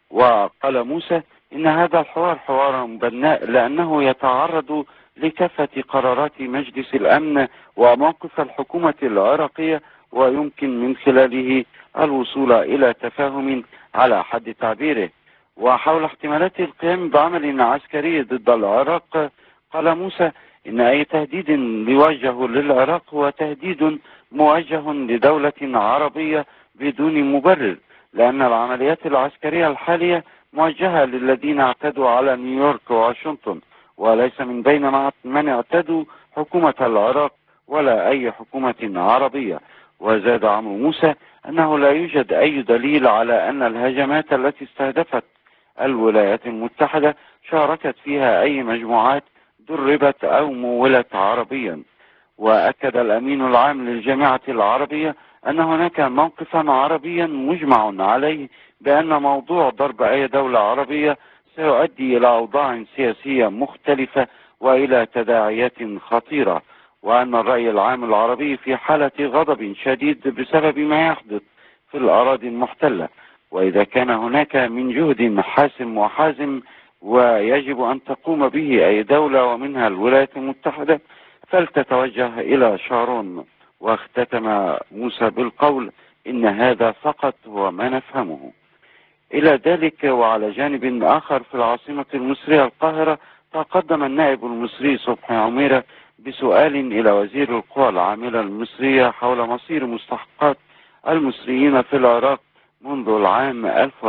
وقال موسى إن هذا الحوار حوار بناء لأنه يتعرض لكافة قرارات مجلس الأمن وموقف الحكومة العراقية، ويمكن من خلاله الوصول إلى تفاهم على حد تعبيره. وحول احتمالات القيام بعمل عسكري ضد العراق قال موسى إن أي تهديد يوجه للعراق هو تهديد موجه لدولة عربية بدون مبرر، لأن العمليات العسكرية الحالية موجهة للذين اعتدوا على نيويورك وواشنطن، وليس من بين من اعتدوا حكومة العراق ولا أي حكومة عربية. وزاد عمرو موسى أنه لا يوجد أي دليل على أن الهجمات التي استهدفت الولايات المتحدة شاركت فيها أي مجموعات دربت أو مولت عربيا. وأكد الأمين العام للجامعة العربية أن هناك موقفا عربيا مجمع عليه بأن موضوع ضرب أي دولة عربية سيؤدي إلى أوضاع سياسية مختلفة وإلى تداعيات خطيرة، وأن الرأي العام العربي في حالة غضب شديد بسبب ما يحدث في الأراضي المحتلة، وإذا كان هناك من جهد حاسم وحازم ويجب أن تقوم به أي دولة ومنها الولايات المتحدة فلتتوجه إلى شارون. واختتم موسى بالقول إن هذا فقط هو ما نفهمه. إلى ذلك وعلى جانب آخر في العاصمة المصرية القاهرة تقدم النائب المصري صبحي عميرة بسؤال إلى وزير القوى العاملة المصرية حول مصير مستحقات المصريين في العراق منذ العام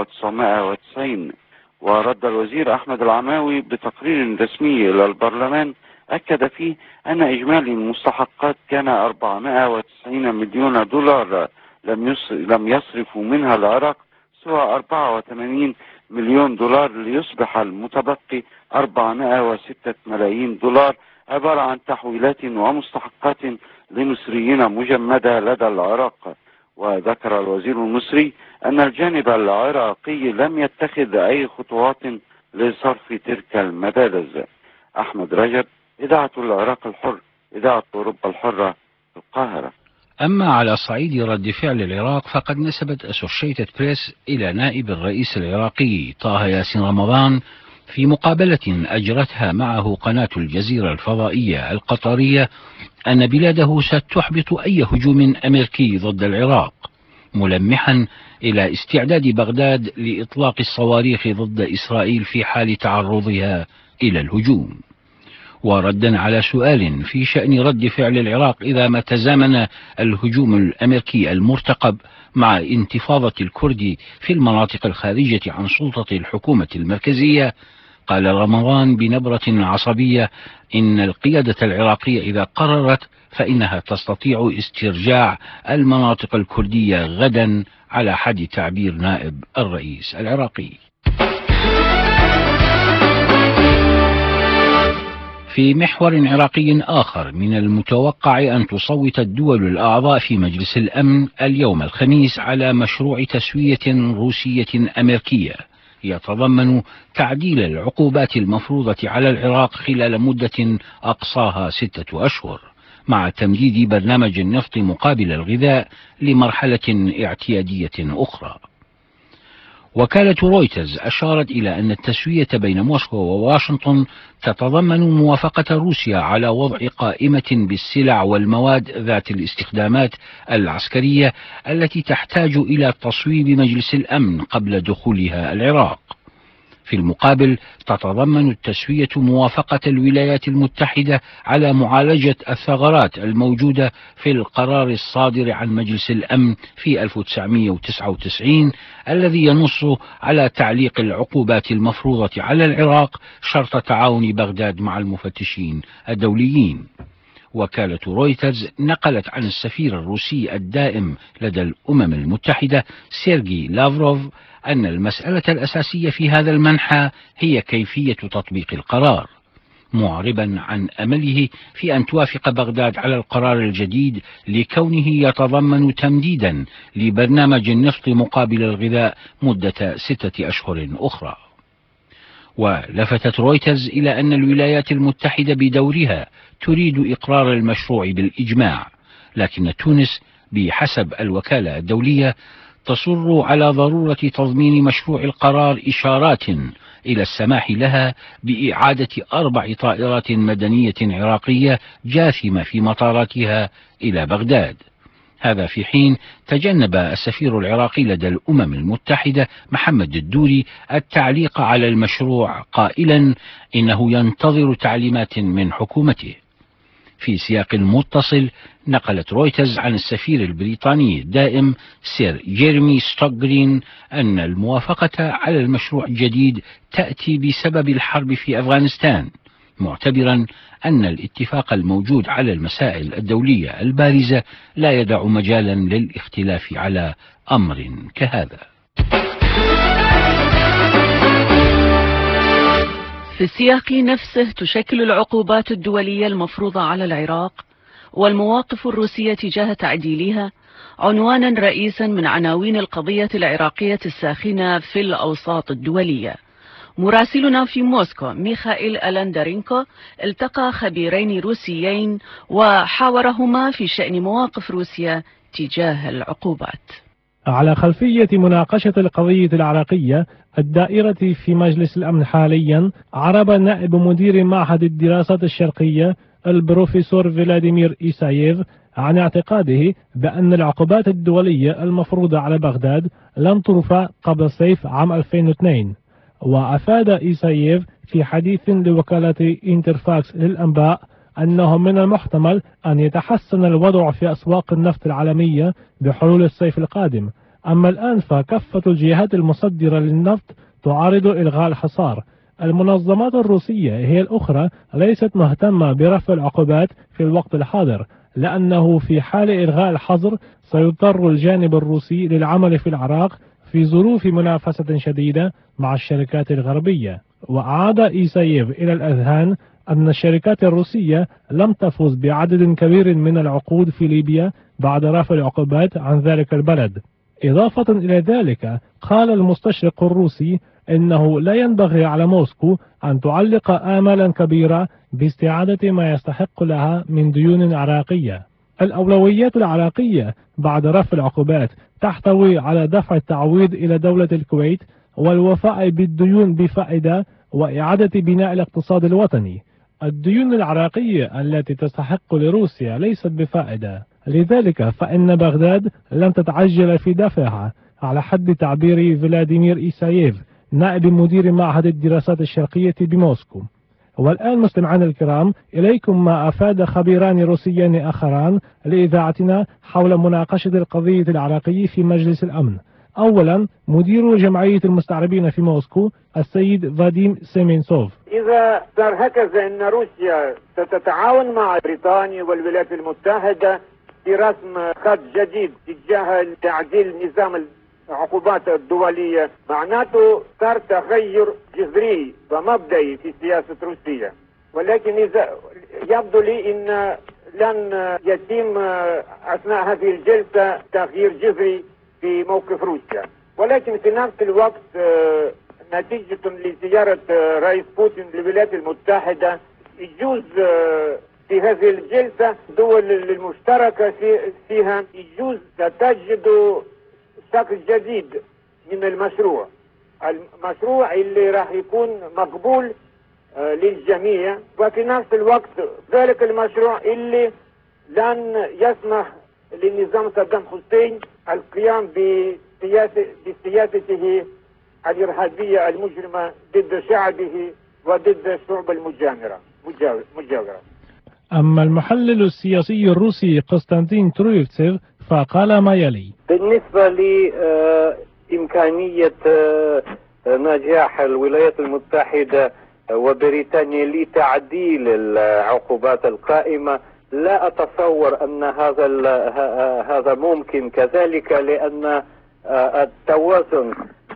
1990. ورد الوزير أحمد العماوي بتقرير رسمي إلى البرلمان أكد فيه أن إجمالي المستحقات كان 490 مليون دولار لم يصرفوا منها العراق سوى 84 مليون دولار، ليصبح المتبقي 406 ملايين دولار عبارة عن تحويلات ومستحقات لمصريين مجمدة لدى العراق. وذكر الوزير المصري أن الجانب العراقي لم يتخذ أي خطوات لصرف تلك المبالغ. أحمد رجب، إذاعة العراق الحر، إذاعة أوروبا الحرة، القاهرة. أما على صعيد رد فعل العراق فقد نسبت أسوشيتد بريس إلى نائب الرئيس العراقي طه ياسين رمضان في مقابلة أجرتها معه قناة الجزيرة الفضائية القطرية أن بلاده ستحبط أي هجوم أمريكي ضد العراق، ملمحا إلى استعداد بغداد لإطلاق الصواريخ ضد إسرائيل في حال تعرضها إلى الهجوم. وردا على سؤال في شأن رد فعل العراق إذا ما تزامن الهجوم الأمريكي المرتقب مع انتفاضة الكرد في المناطق الخارجة عن سلطة الحكومة المركزية، قال رمضان بنبرة عصبية إن القيادة العراقية إذا قررت فإنها تستطيع استرجاع المناطق الكردية غدا، على حد تعبير نائب الرئيس العراقي. في محور عراقي آخر، من المتوقع أن تصوت الدول الأعضاء في مجلس الأمن اليوم الخميس على مشروع تسوية روسية أمريكية يتضمن تعديل العقوبات المفروضة على العراق خلال مدة أقصاها 6 أشهر، مع تمديد برنامج النفط مقابل الغذاء لمرحلة اعتيادية أخرى. وكالة رويترز أشارت إلى أن التسوية بين موسكو وواشنطن تتضمن موافقة روسيا على وضع قائمة بالسلع والمواد ذات الاستخدامات العسكرية التي تحتاج إلى تصويب مجلس الأمن قبل دخولها العراق. في المقابل تتضمن التسوية موافقة الولايات المتحدة على معالجة الثغرات الموجودة في القرار الصادر عن مجلس الأمن في 1999 الذي ينص على تعليق العقوبات المفروضة على العراق شرط تعاون بغداد مع المفتشين الدوليين. وكالة رويترز نقلت عن السفير الروسي الدائم لدى الأمم المتحدة سيرجي لافروف أن المسألة الأساسية في هذا المنحى هي كيفية تطبيق القرار، معربا عن أمله في أن توافق بغداد على القرار الجديد لكونه يتضمن تمديدا لبرنامج النفط مقابل الغذاء مدة 6 أشهر أخرى. ولفتت رويترز إلى أن الولايات المتحدة بدورها تريد إقرار المشروع بالإجماع، لكن تونس بحسب الوكالة الدولية تصر على ضرورة تضمين مشروع القرار إشارات إلى السماح لها بإعادة 4 طائرات مدنية عراقية جاثمة في مطاراتها إلى بغداد. هذا في حين تجنب السفير العراقي لدى الأمم المتحدة محمد الدوري التعليق على المشروع قائلا إنه ينتظر تعليمات من حكومته. في سياق متصل نقلت رويترز عن السفير البريطاني الدائم سير جيرمي ستوكغرين أن الموافقة على المشروع الجديد تأتي بسبب الحرب في أفغانستان، معتبرا أن الاتفاق الموجود على المسائل الدولية البارزة لا يدع مجالا للاختلاف على أمر كهذا. في السياق نفسه تشكل العقوبات الدولية المفروضة على العراق والمواقف الروسية تجاه تعديلها عنوانا رئيسا من عناوين القضية العراقية الساخنة في الأوساط الدولية. مراسلنا في موسكو ميخائيل ألاندرينكو التقى خبيرين روسيين وحاورهما في شأن مواقف روسيا تجاه العقوبات. على خلفية مناقشة القضية العراقية الدائرة في مجلس الأمن حاليا، عرب نائب مدير معهد الدراسات الشرقية البروفيسور فلاديمير إيساييف عن اعتقاده بأن العقوبات الدولية المفروضة على بغداد لن ترفع قبل صيف عام 2002. وأفاد إيساييف في حديث لوكالة إنترفاكس للأنباء أنه من المحتمل أن يتحسن الوضع في أسواق النفط العالمية بحلول الصيف القادم. أما الآن فكافة الجهات المصدرة للنفط تعارض إلغاء الحصار. المنظمات الروسية هي الأخرى ليست مهتمة برفع العقوبات في الوقت الحاضر، لأنه في حال إلغاء الحظر سيضطر الجانب الروسي للعمل في العراق في ظروف منافسة شديدة مع الشركات الغربية. وأعاد إيساييف إلى الأذهان أن الشركات الروسية لم تفز بعدد كبير من العقود في ليبيا بعد رفع العقوبات عن ذلك البلد. إضافة إلى ذلك قال المستشرق الروسي إنه لا ينبغي على موسكو أن تعلق آمالا كبيرة باستعادة ما يستحق لها من ديون عراقية. الأولويات العراقية بعد رفع العقوبات تحتوي على دفع التعويض إلى دولة الكويت والوفاء بالديون بفائدة وإعادة بناء الاقتصاد الوطني. الديون العراقية التي تستحق لروسيا ليست بفائدة، لذلك فإن بغداد لن تتعجل في دفعها على حد تعبير فلاديمير إيساييف نائب مدير معهد الدراسات الشرقية بموسكو. والآن مستمعينا الكرام، إليكم ما أفاد خبيران روسيان آخران لإذاعتنا حول مناقشة القضية العراقية في مجلس الأمن. أولا مدير جمعية المستعربين في موسكو السيد فاديم سيمينسوف. إذا صار هكذا أن روسيا ستتعاون مع بريطانيا والولايات المتحدة في رسم خط جديد تجاه تعديل نظام العقوبات الدولية، معناته صار تغير جذري ومبدئي في سياسة روسيا. ولكن إذا يبدو لي أن لن يتم أثناء هذه الجلسة تغيير جذري في موقف روسيا، ولكن في نفس الوقت نتيجة لزيارة رئيس بوتين للولايات المتحدة يجوز في هذه الجلسة دول المشتركة فيها يجوز تجد شكل جديد من المشروع اللي راح يكون مقبول للجميع، وفي نفس الوقت ذلك المشروع اللي لن يسمح لنظام صدام حسين القيام بسياسته الإرهابية المجرمة ضد شعبه وضد الشعوب المجاورة. أما المحلل السياسي الروسي قسطنطين ترويفتسيف فقال ما يلي: بالنسبة لإمكانية نجاح الولايات المتحدة وبريطانيا لتعديل العقوبات القائمة، لا أتصور أن هذا ممكن كذلك، لأن التوازن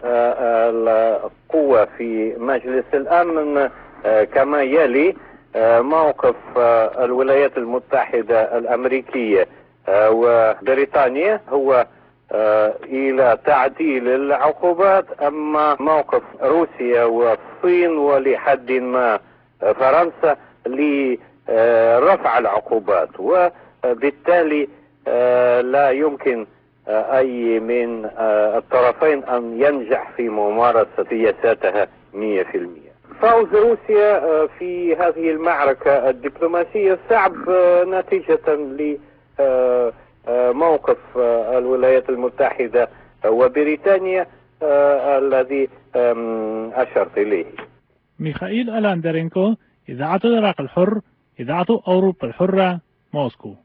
القوة في مجلس الأمن كما يلي: موقف الولايات المتحدة الأمريكية وبريطانيا هو إلى تعديل العقوبات، أما موقف روسيا والصين ولحد ما فرنسا لرفع العقوبات، وبالتالي لا يمكن أي من الطرفين أن ينجح في ممارسة سياساتها 100%. فوز روسيا في هذه المعركة الدبلوماسية صعب نتيجة لموقف الولايات المتحدة وبريطانيا الذي أشرت إليه. ميخائيل ألاندرينكو، إذاعة العراق الحر، إذاعة أوروبا الحرة، موسكو.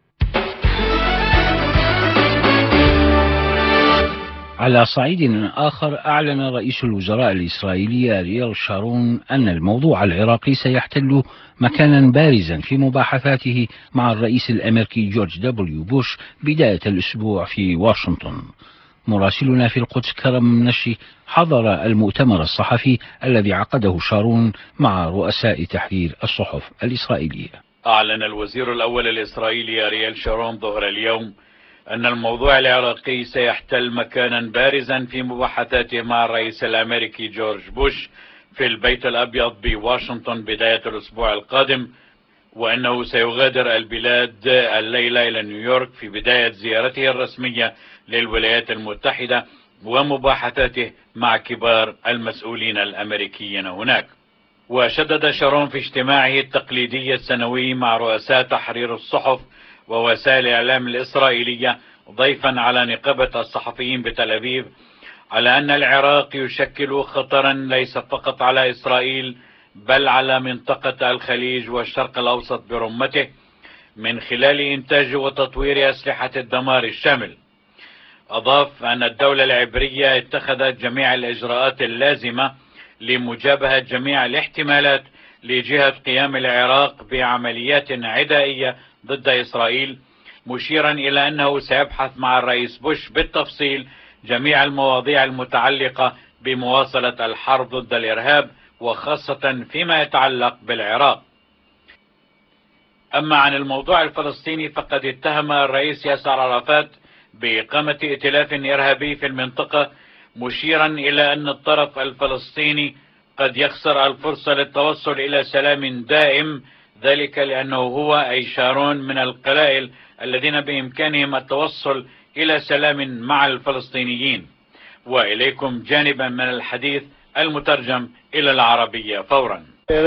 على صعيد آخر، أعلن رئيس الوزراء الإسرائيلي أرييل شارون أن الموضوع العراقي سيحتل مكانا بارزا في مباحثاته مع الرئيس الأمريكي جورج دبليو بوش بداية الأسبوع في واشنطن. مراسلنا في القدس كرم نشي حضر المؤتمر الصحفي الذي عقده شارون مع رؤساء تحرير الصحف الإسرائيلية. أعلن الوزير الأول الإسرائيلي أرييل شارون ظهر اليوم أن الموضوع العراقي سيحتل مكانا بارزا في مباحثاته مع الرئيس الأمريكي جورج بوش في البيت الأبيض بواشنطن بداية الأسبوع القادم، وأنه سيغادر البلاد الليلة إلى نيويورك في بداية زيارته الرسمية للولايات المتحدة ومباحثاته مع كبار المسؤولين الأمريكيين هناك. وشدد شارون في اجتماعه التقليدي السنوي مع رؤساء تحرير الصحف ووسائل الإعلام الإسرائيلية ضيفا على نقابة الصحفيين بتل أبيب على أن العراق يشكل خطرا ليس فقط على إسرائيل بل على منطقة الخليج والشرق الأوسط برمته من خلال إنتاج وتطوير أسلحة الدمار الشامل. أضاف أن الدولة العبرية اتخذت جميع الإجراءات اللازمة لمجابهة جميع الاحتمالات لجهة قيام العراق بعمليات عدائية ضد إسرائيل، مشيرا إلى أنه سيبحث مع الرئيس بوش بالتفصيل جميع المواضيع المتعلقة بمواصلة الحرب ضد الإرهاب وخاصة فيما يتعلق بالعراق. أما عن الموضوع الفلسطيني فقد اتهم الرئيس ياسر عرفات بإقامة ائتلاف إرهابي في المنطقة مشيرا إلى أن الطرف الفلسطيني قد يخسر الفرصة للتوصل إلى سلام دائم، ذلك لأنه هو أي شارون من القلائل الذين بإمكانهم التوصل إلى سلام مع الفلسطينيين. وإليكم جانبا من الحديث المترجم إلى العربية فورا.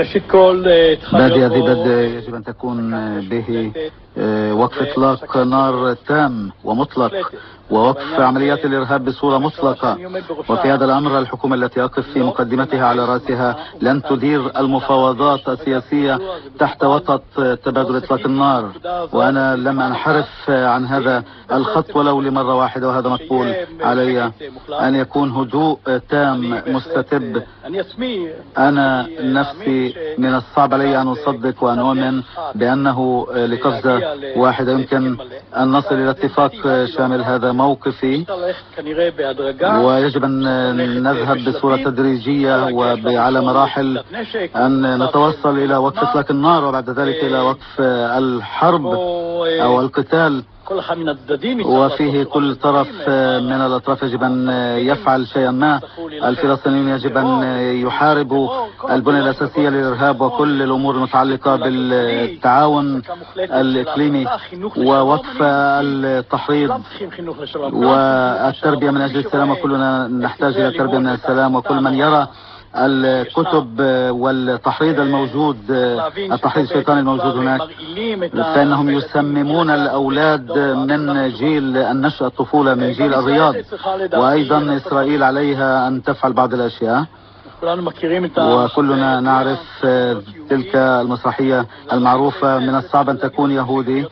بادئ ذي بدء يجب أن تكون به وقف إطلاق نار تام ومطلق ووقف عمليات الإرهاب بصورة مطلقة. وفي هذا الأمر الحكومة التي أقف في مقدمتها على رأسها لن تدير المفاوضات السياسية تحت وسط تبادل إطلاق النار، وأنا لم أنحرف عن هذا الخط ولو لمرة واحدة، وهذا مقبول علي أن يكون هدوء تام مستتب. أنا نفسي من الصعب علي أن أصدق وأن أؤمن بأنه لقفزة واحدة يمكن أن نصل إلى اتفاق شامل. هذا موقفي، ويجب أن نذهب بصورة تدريجية وعلى مراحل أن نتوصل إلى وقف إطلاق النار وبعد ذلك إلى وقف الحرب أو القتال، وفيه كل طرف من الأطراف يجب أن يفعل شيئا ما. الفلسطينيين يجب أن يحاربوا البنية الأساسية للإرهاب وكل الأمور المتعلقة بالتعاون الإقليمي ووقف التحريض والتربية من أجل السلام، وكلنا نحتاج إلى التربية من السلام. وكل من يرى الكتب والتحريض الموجود، التحريض الشيطاني الموجود هناك، فإنهم يسممون الأولاد من جيل النشأة الطفولة، من جيل الرياض. وأيضا إسرائيل عليها أن تفعل بعض الأشياء، وكلنا نعرف تلك المسرحية المعروفة: من الصعب أن تكون يهودي،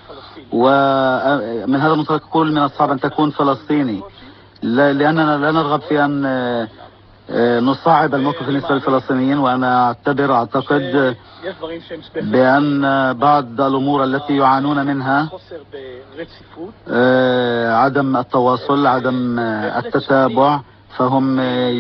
ومن هذا المنطلق كل من الصعب أن تكون فلسطيني، لأننا لا نرغب في أن نصعب الموقف بالنسبة للفلسطينيين. وأنا أعتقد بأن بعض الأمور التي يعانون منها عدم التواصل، عدم التتابع، فهم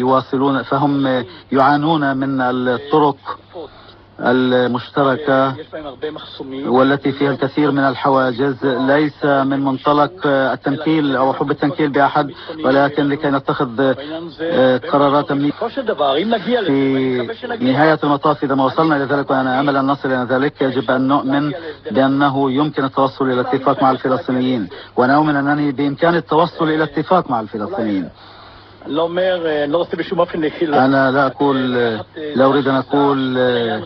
يعانون من الطرق المشتركة والتي فيها الكثير من الحواجز، ليس من منطلق التنكيل أو حب التنكيل بأحد، ولكن لكي نتخذ قرارات في نهاية المطاف. إذا ما وصلنا إلى ذلك، وأنا أمل أن نصل إلى ذلك، يجب أن نؤمن بأنه يمكن التوصل إلى اتفاق مع الفلسطينيين، وأنا أؤمن أنني بإمكان التوصل إلى اتفاق مع الفلسطينيين. أنا لا أريد أن أقول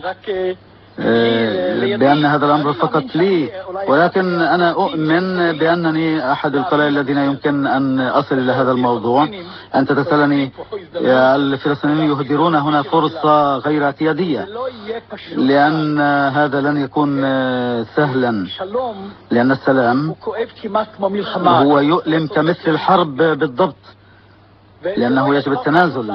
بأن هذا الأمر فقط لي، ولكن أنا أؤمن بأنني أحد القلائل الذين يمكن أن أصل إلى هذا الموضوع. أنت تسألني الفلسطينيين يهدرون هنا فرصة غير اعتيادية، لأن هذا لن يكون سهلا، لأن السلام هو يؤلم كمثل الحرب بالضبط، لأنه يجب التنازل،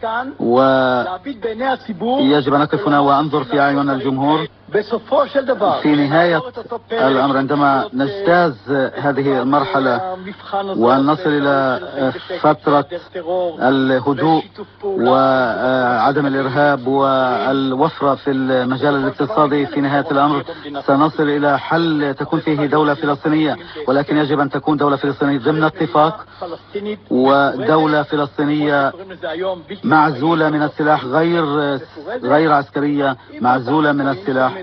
ويجب أن نقف هنا وأنظر في أعين الجمهور. في نهاية الأمر عندما نجتاز هذه المرحلة وأن نصل إلى فترة الهدوء وعدم الإرهاب والوفرة في المجال الاقتصادي، في نهاية الأمر سنصل إلى حل تكون فيه دولة فلسطينية، ولكن يجب أن تكون دولة فلسطينية ضمن اتفاق، ودولة فلسطينية معزولة من السلاح، غير عسكرية، معزولة من السلاح.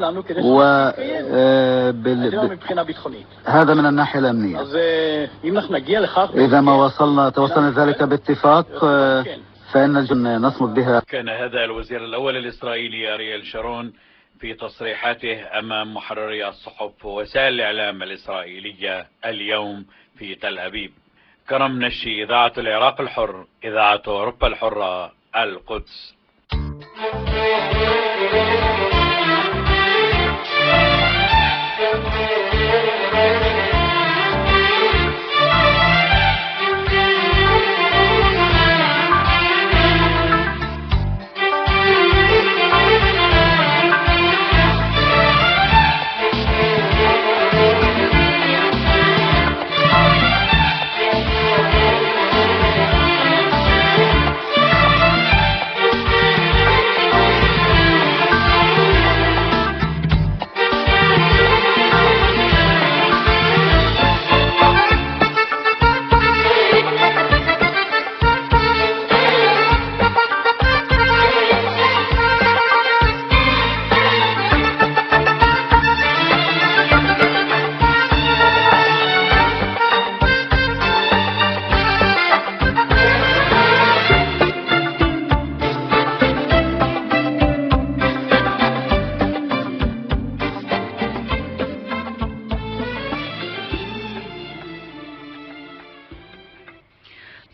هذا من الناحية الأمنية. إذا ما توصلنا ذلك باتفاق فإن نصمد بها. كان هذا الوزير الأول الإسرائيلي أرييل شارون في تصريحاته أمام محرري الصحف ووسائل الإعلام الإسرائيلية اليوم في تل أبيب. كرم نشي، إذاعة العراق الحر، إذاعة أوروبا الحرة، القدس.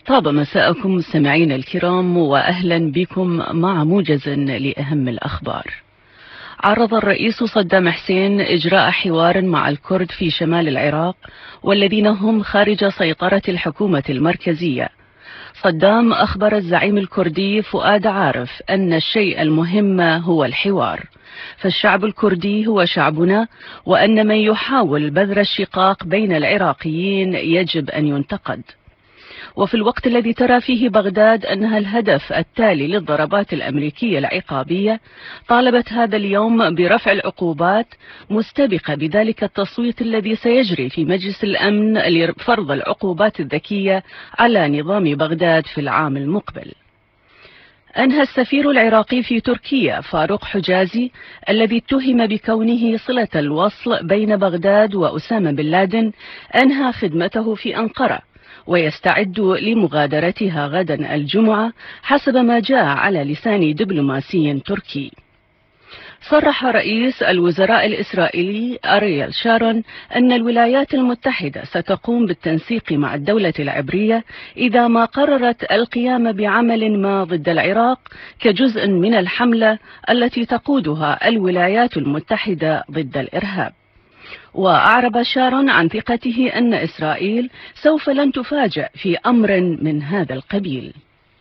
طاب مساءكم مستمعين الكرام، وأهلا بكم مع موجز لأهم الأخبار. عرض الرئيس صدام حسين إجراء حوار مع الكرد في شمال العراق والذين هم خارج سيطرة الحكومة المركزية. صدام أخبر الزعيم الكردي فؤاد عارف أن الشيء المهم هو الحوار، فالشعب الكردي هو شعبنا، وأن من يحاول بذر الشقاق بين العراقيين يجب أن ينتقد. وفي الوقت الذي ترى فيه بغداد أنها الهدف التالي للضربات الأمريكية العقابية، طالبت هذا اليوم برفع العقوبات، مستبقة بذلك التصويت الذي سيجري في مجلس الأمن لفرض العقوبات الذكية على نظام بغداد في العام المقبل. أنهى السفير العراقي في تركيا فاروق حجازي، الذي اتهم بكونه صلة الوصل بين بغداد وأسامة بن لادن، أنهى خدمته في أنقرة ويستعد لمغادرتها غدا الجمعة حسب ما جاء على لسان دبلوماسي تركي. صرح رئيس الوزراء الإسرائيلي أرييل شارون أن الولايات المتحدة ستقوم بالتنسيق مع الدولة العبرية إذا ما قررت القيام بعمل ما ضد العراق كجزء من الحملة التي تقودها الولايات المتحدة ضد الإرهاب. وأعرب شارون عن ثقته أن إسرائيل سوف لن تفاجأ في أمر من هذا القبيل.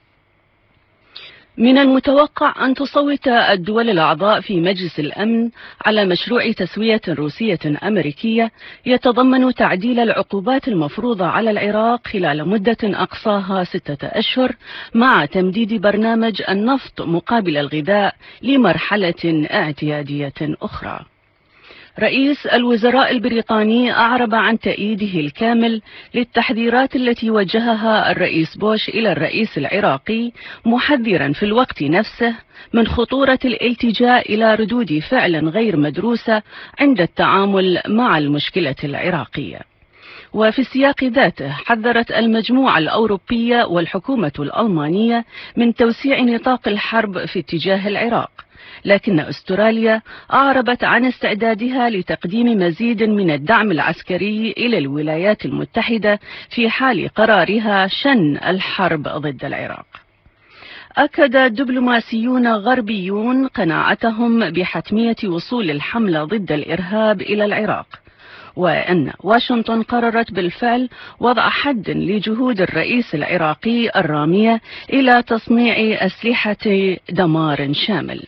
من المتوقع أن تصوت الدول الأعضاء في مجلس الأمن على مشروع تسوية روسية أمريكية يتضمن تعديل العقوبات المفروضة على العراق خلال مدة أقصاها 6 أشهر، مع تمديد برنامج النفط مقابل الغذاء لمرحلة اعتيادية أخرى. رئيس الوزراء البريطاني أعرب عن تأييده الكامل للتحذيرات التي وجهها الرئيس بوش إلى الرئيس العراقي، محذرا في الوقت نفسه من خطورة الالتجاء إلى ردود فعل غير مدروسة عند التعامل مع المشكلة العراقية. وفي السياق ذاته حذرت المجموعة الأوروبية والحكومة الألمانية من توسيع نطاق الحرب في اتجاه العراق، لكن أستراليا أعربت عن استعدادها لتقديم مزيد من الدعم العسكري إلى الولايات المتحدة في حال قرارها شن الحرب ضد العراق. أكد دبلوماسيون غربيون قناعتهم بحتمية وصول الحملة ضد الإرهاب إلى العراق، وأن واشنطن قررت بالفعل وضع حد لجهود الرئيس العراقي الرامية إلى تصنيع أسلحة دمار شامل.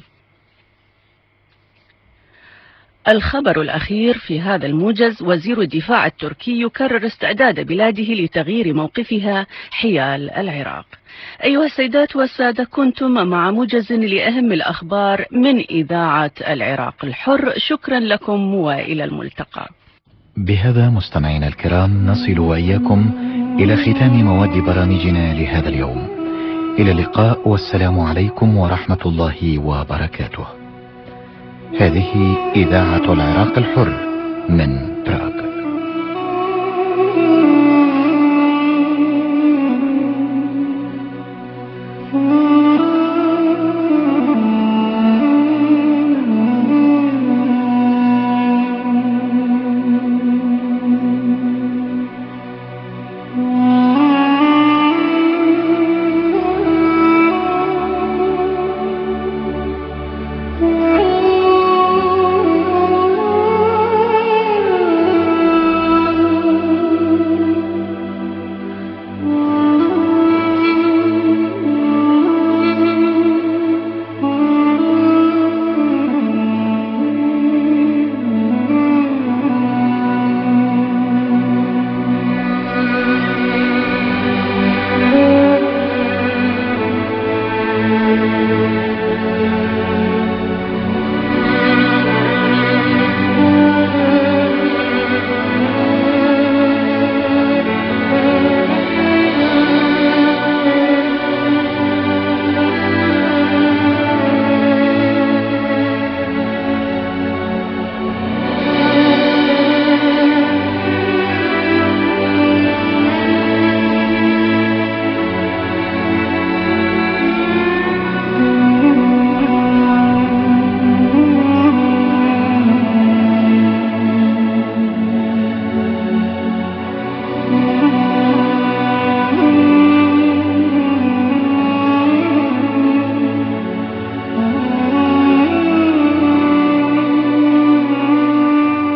الخبر الأخير في هذا الموجز: وزير الدفاع التركي يكرر استعداد بلاده لتغيير موقفها حيال العراق. أيها السيدات والسادة، كنتم مع موجز لأهم الأخبار من إذاعة العراق الحر. شكرا لكم وإلى الملتقى. بهذا مستمعينا الكرام نصل وإياكم إلى ختام مواد برامجنا لهذا اليوم. إلى اللقاء والسلام عليكم ورحمة الله وبركاته. هذه إذاعة العراق الحر من براغ.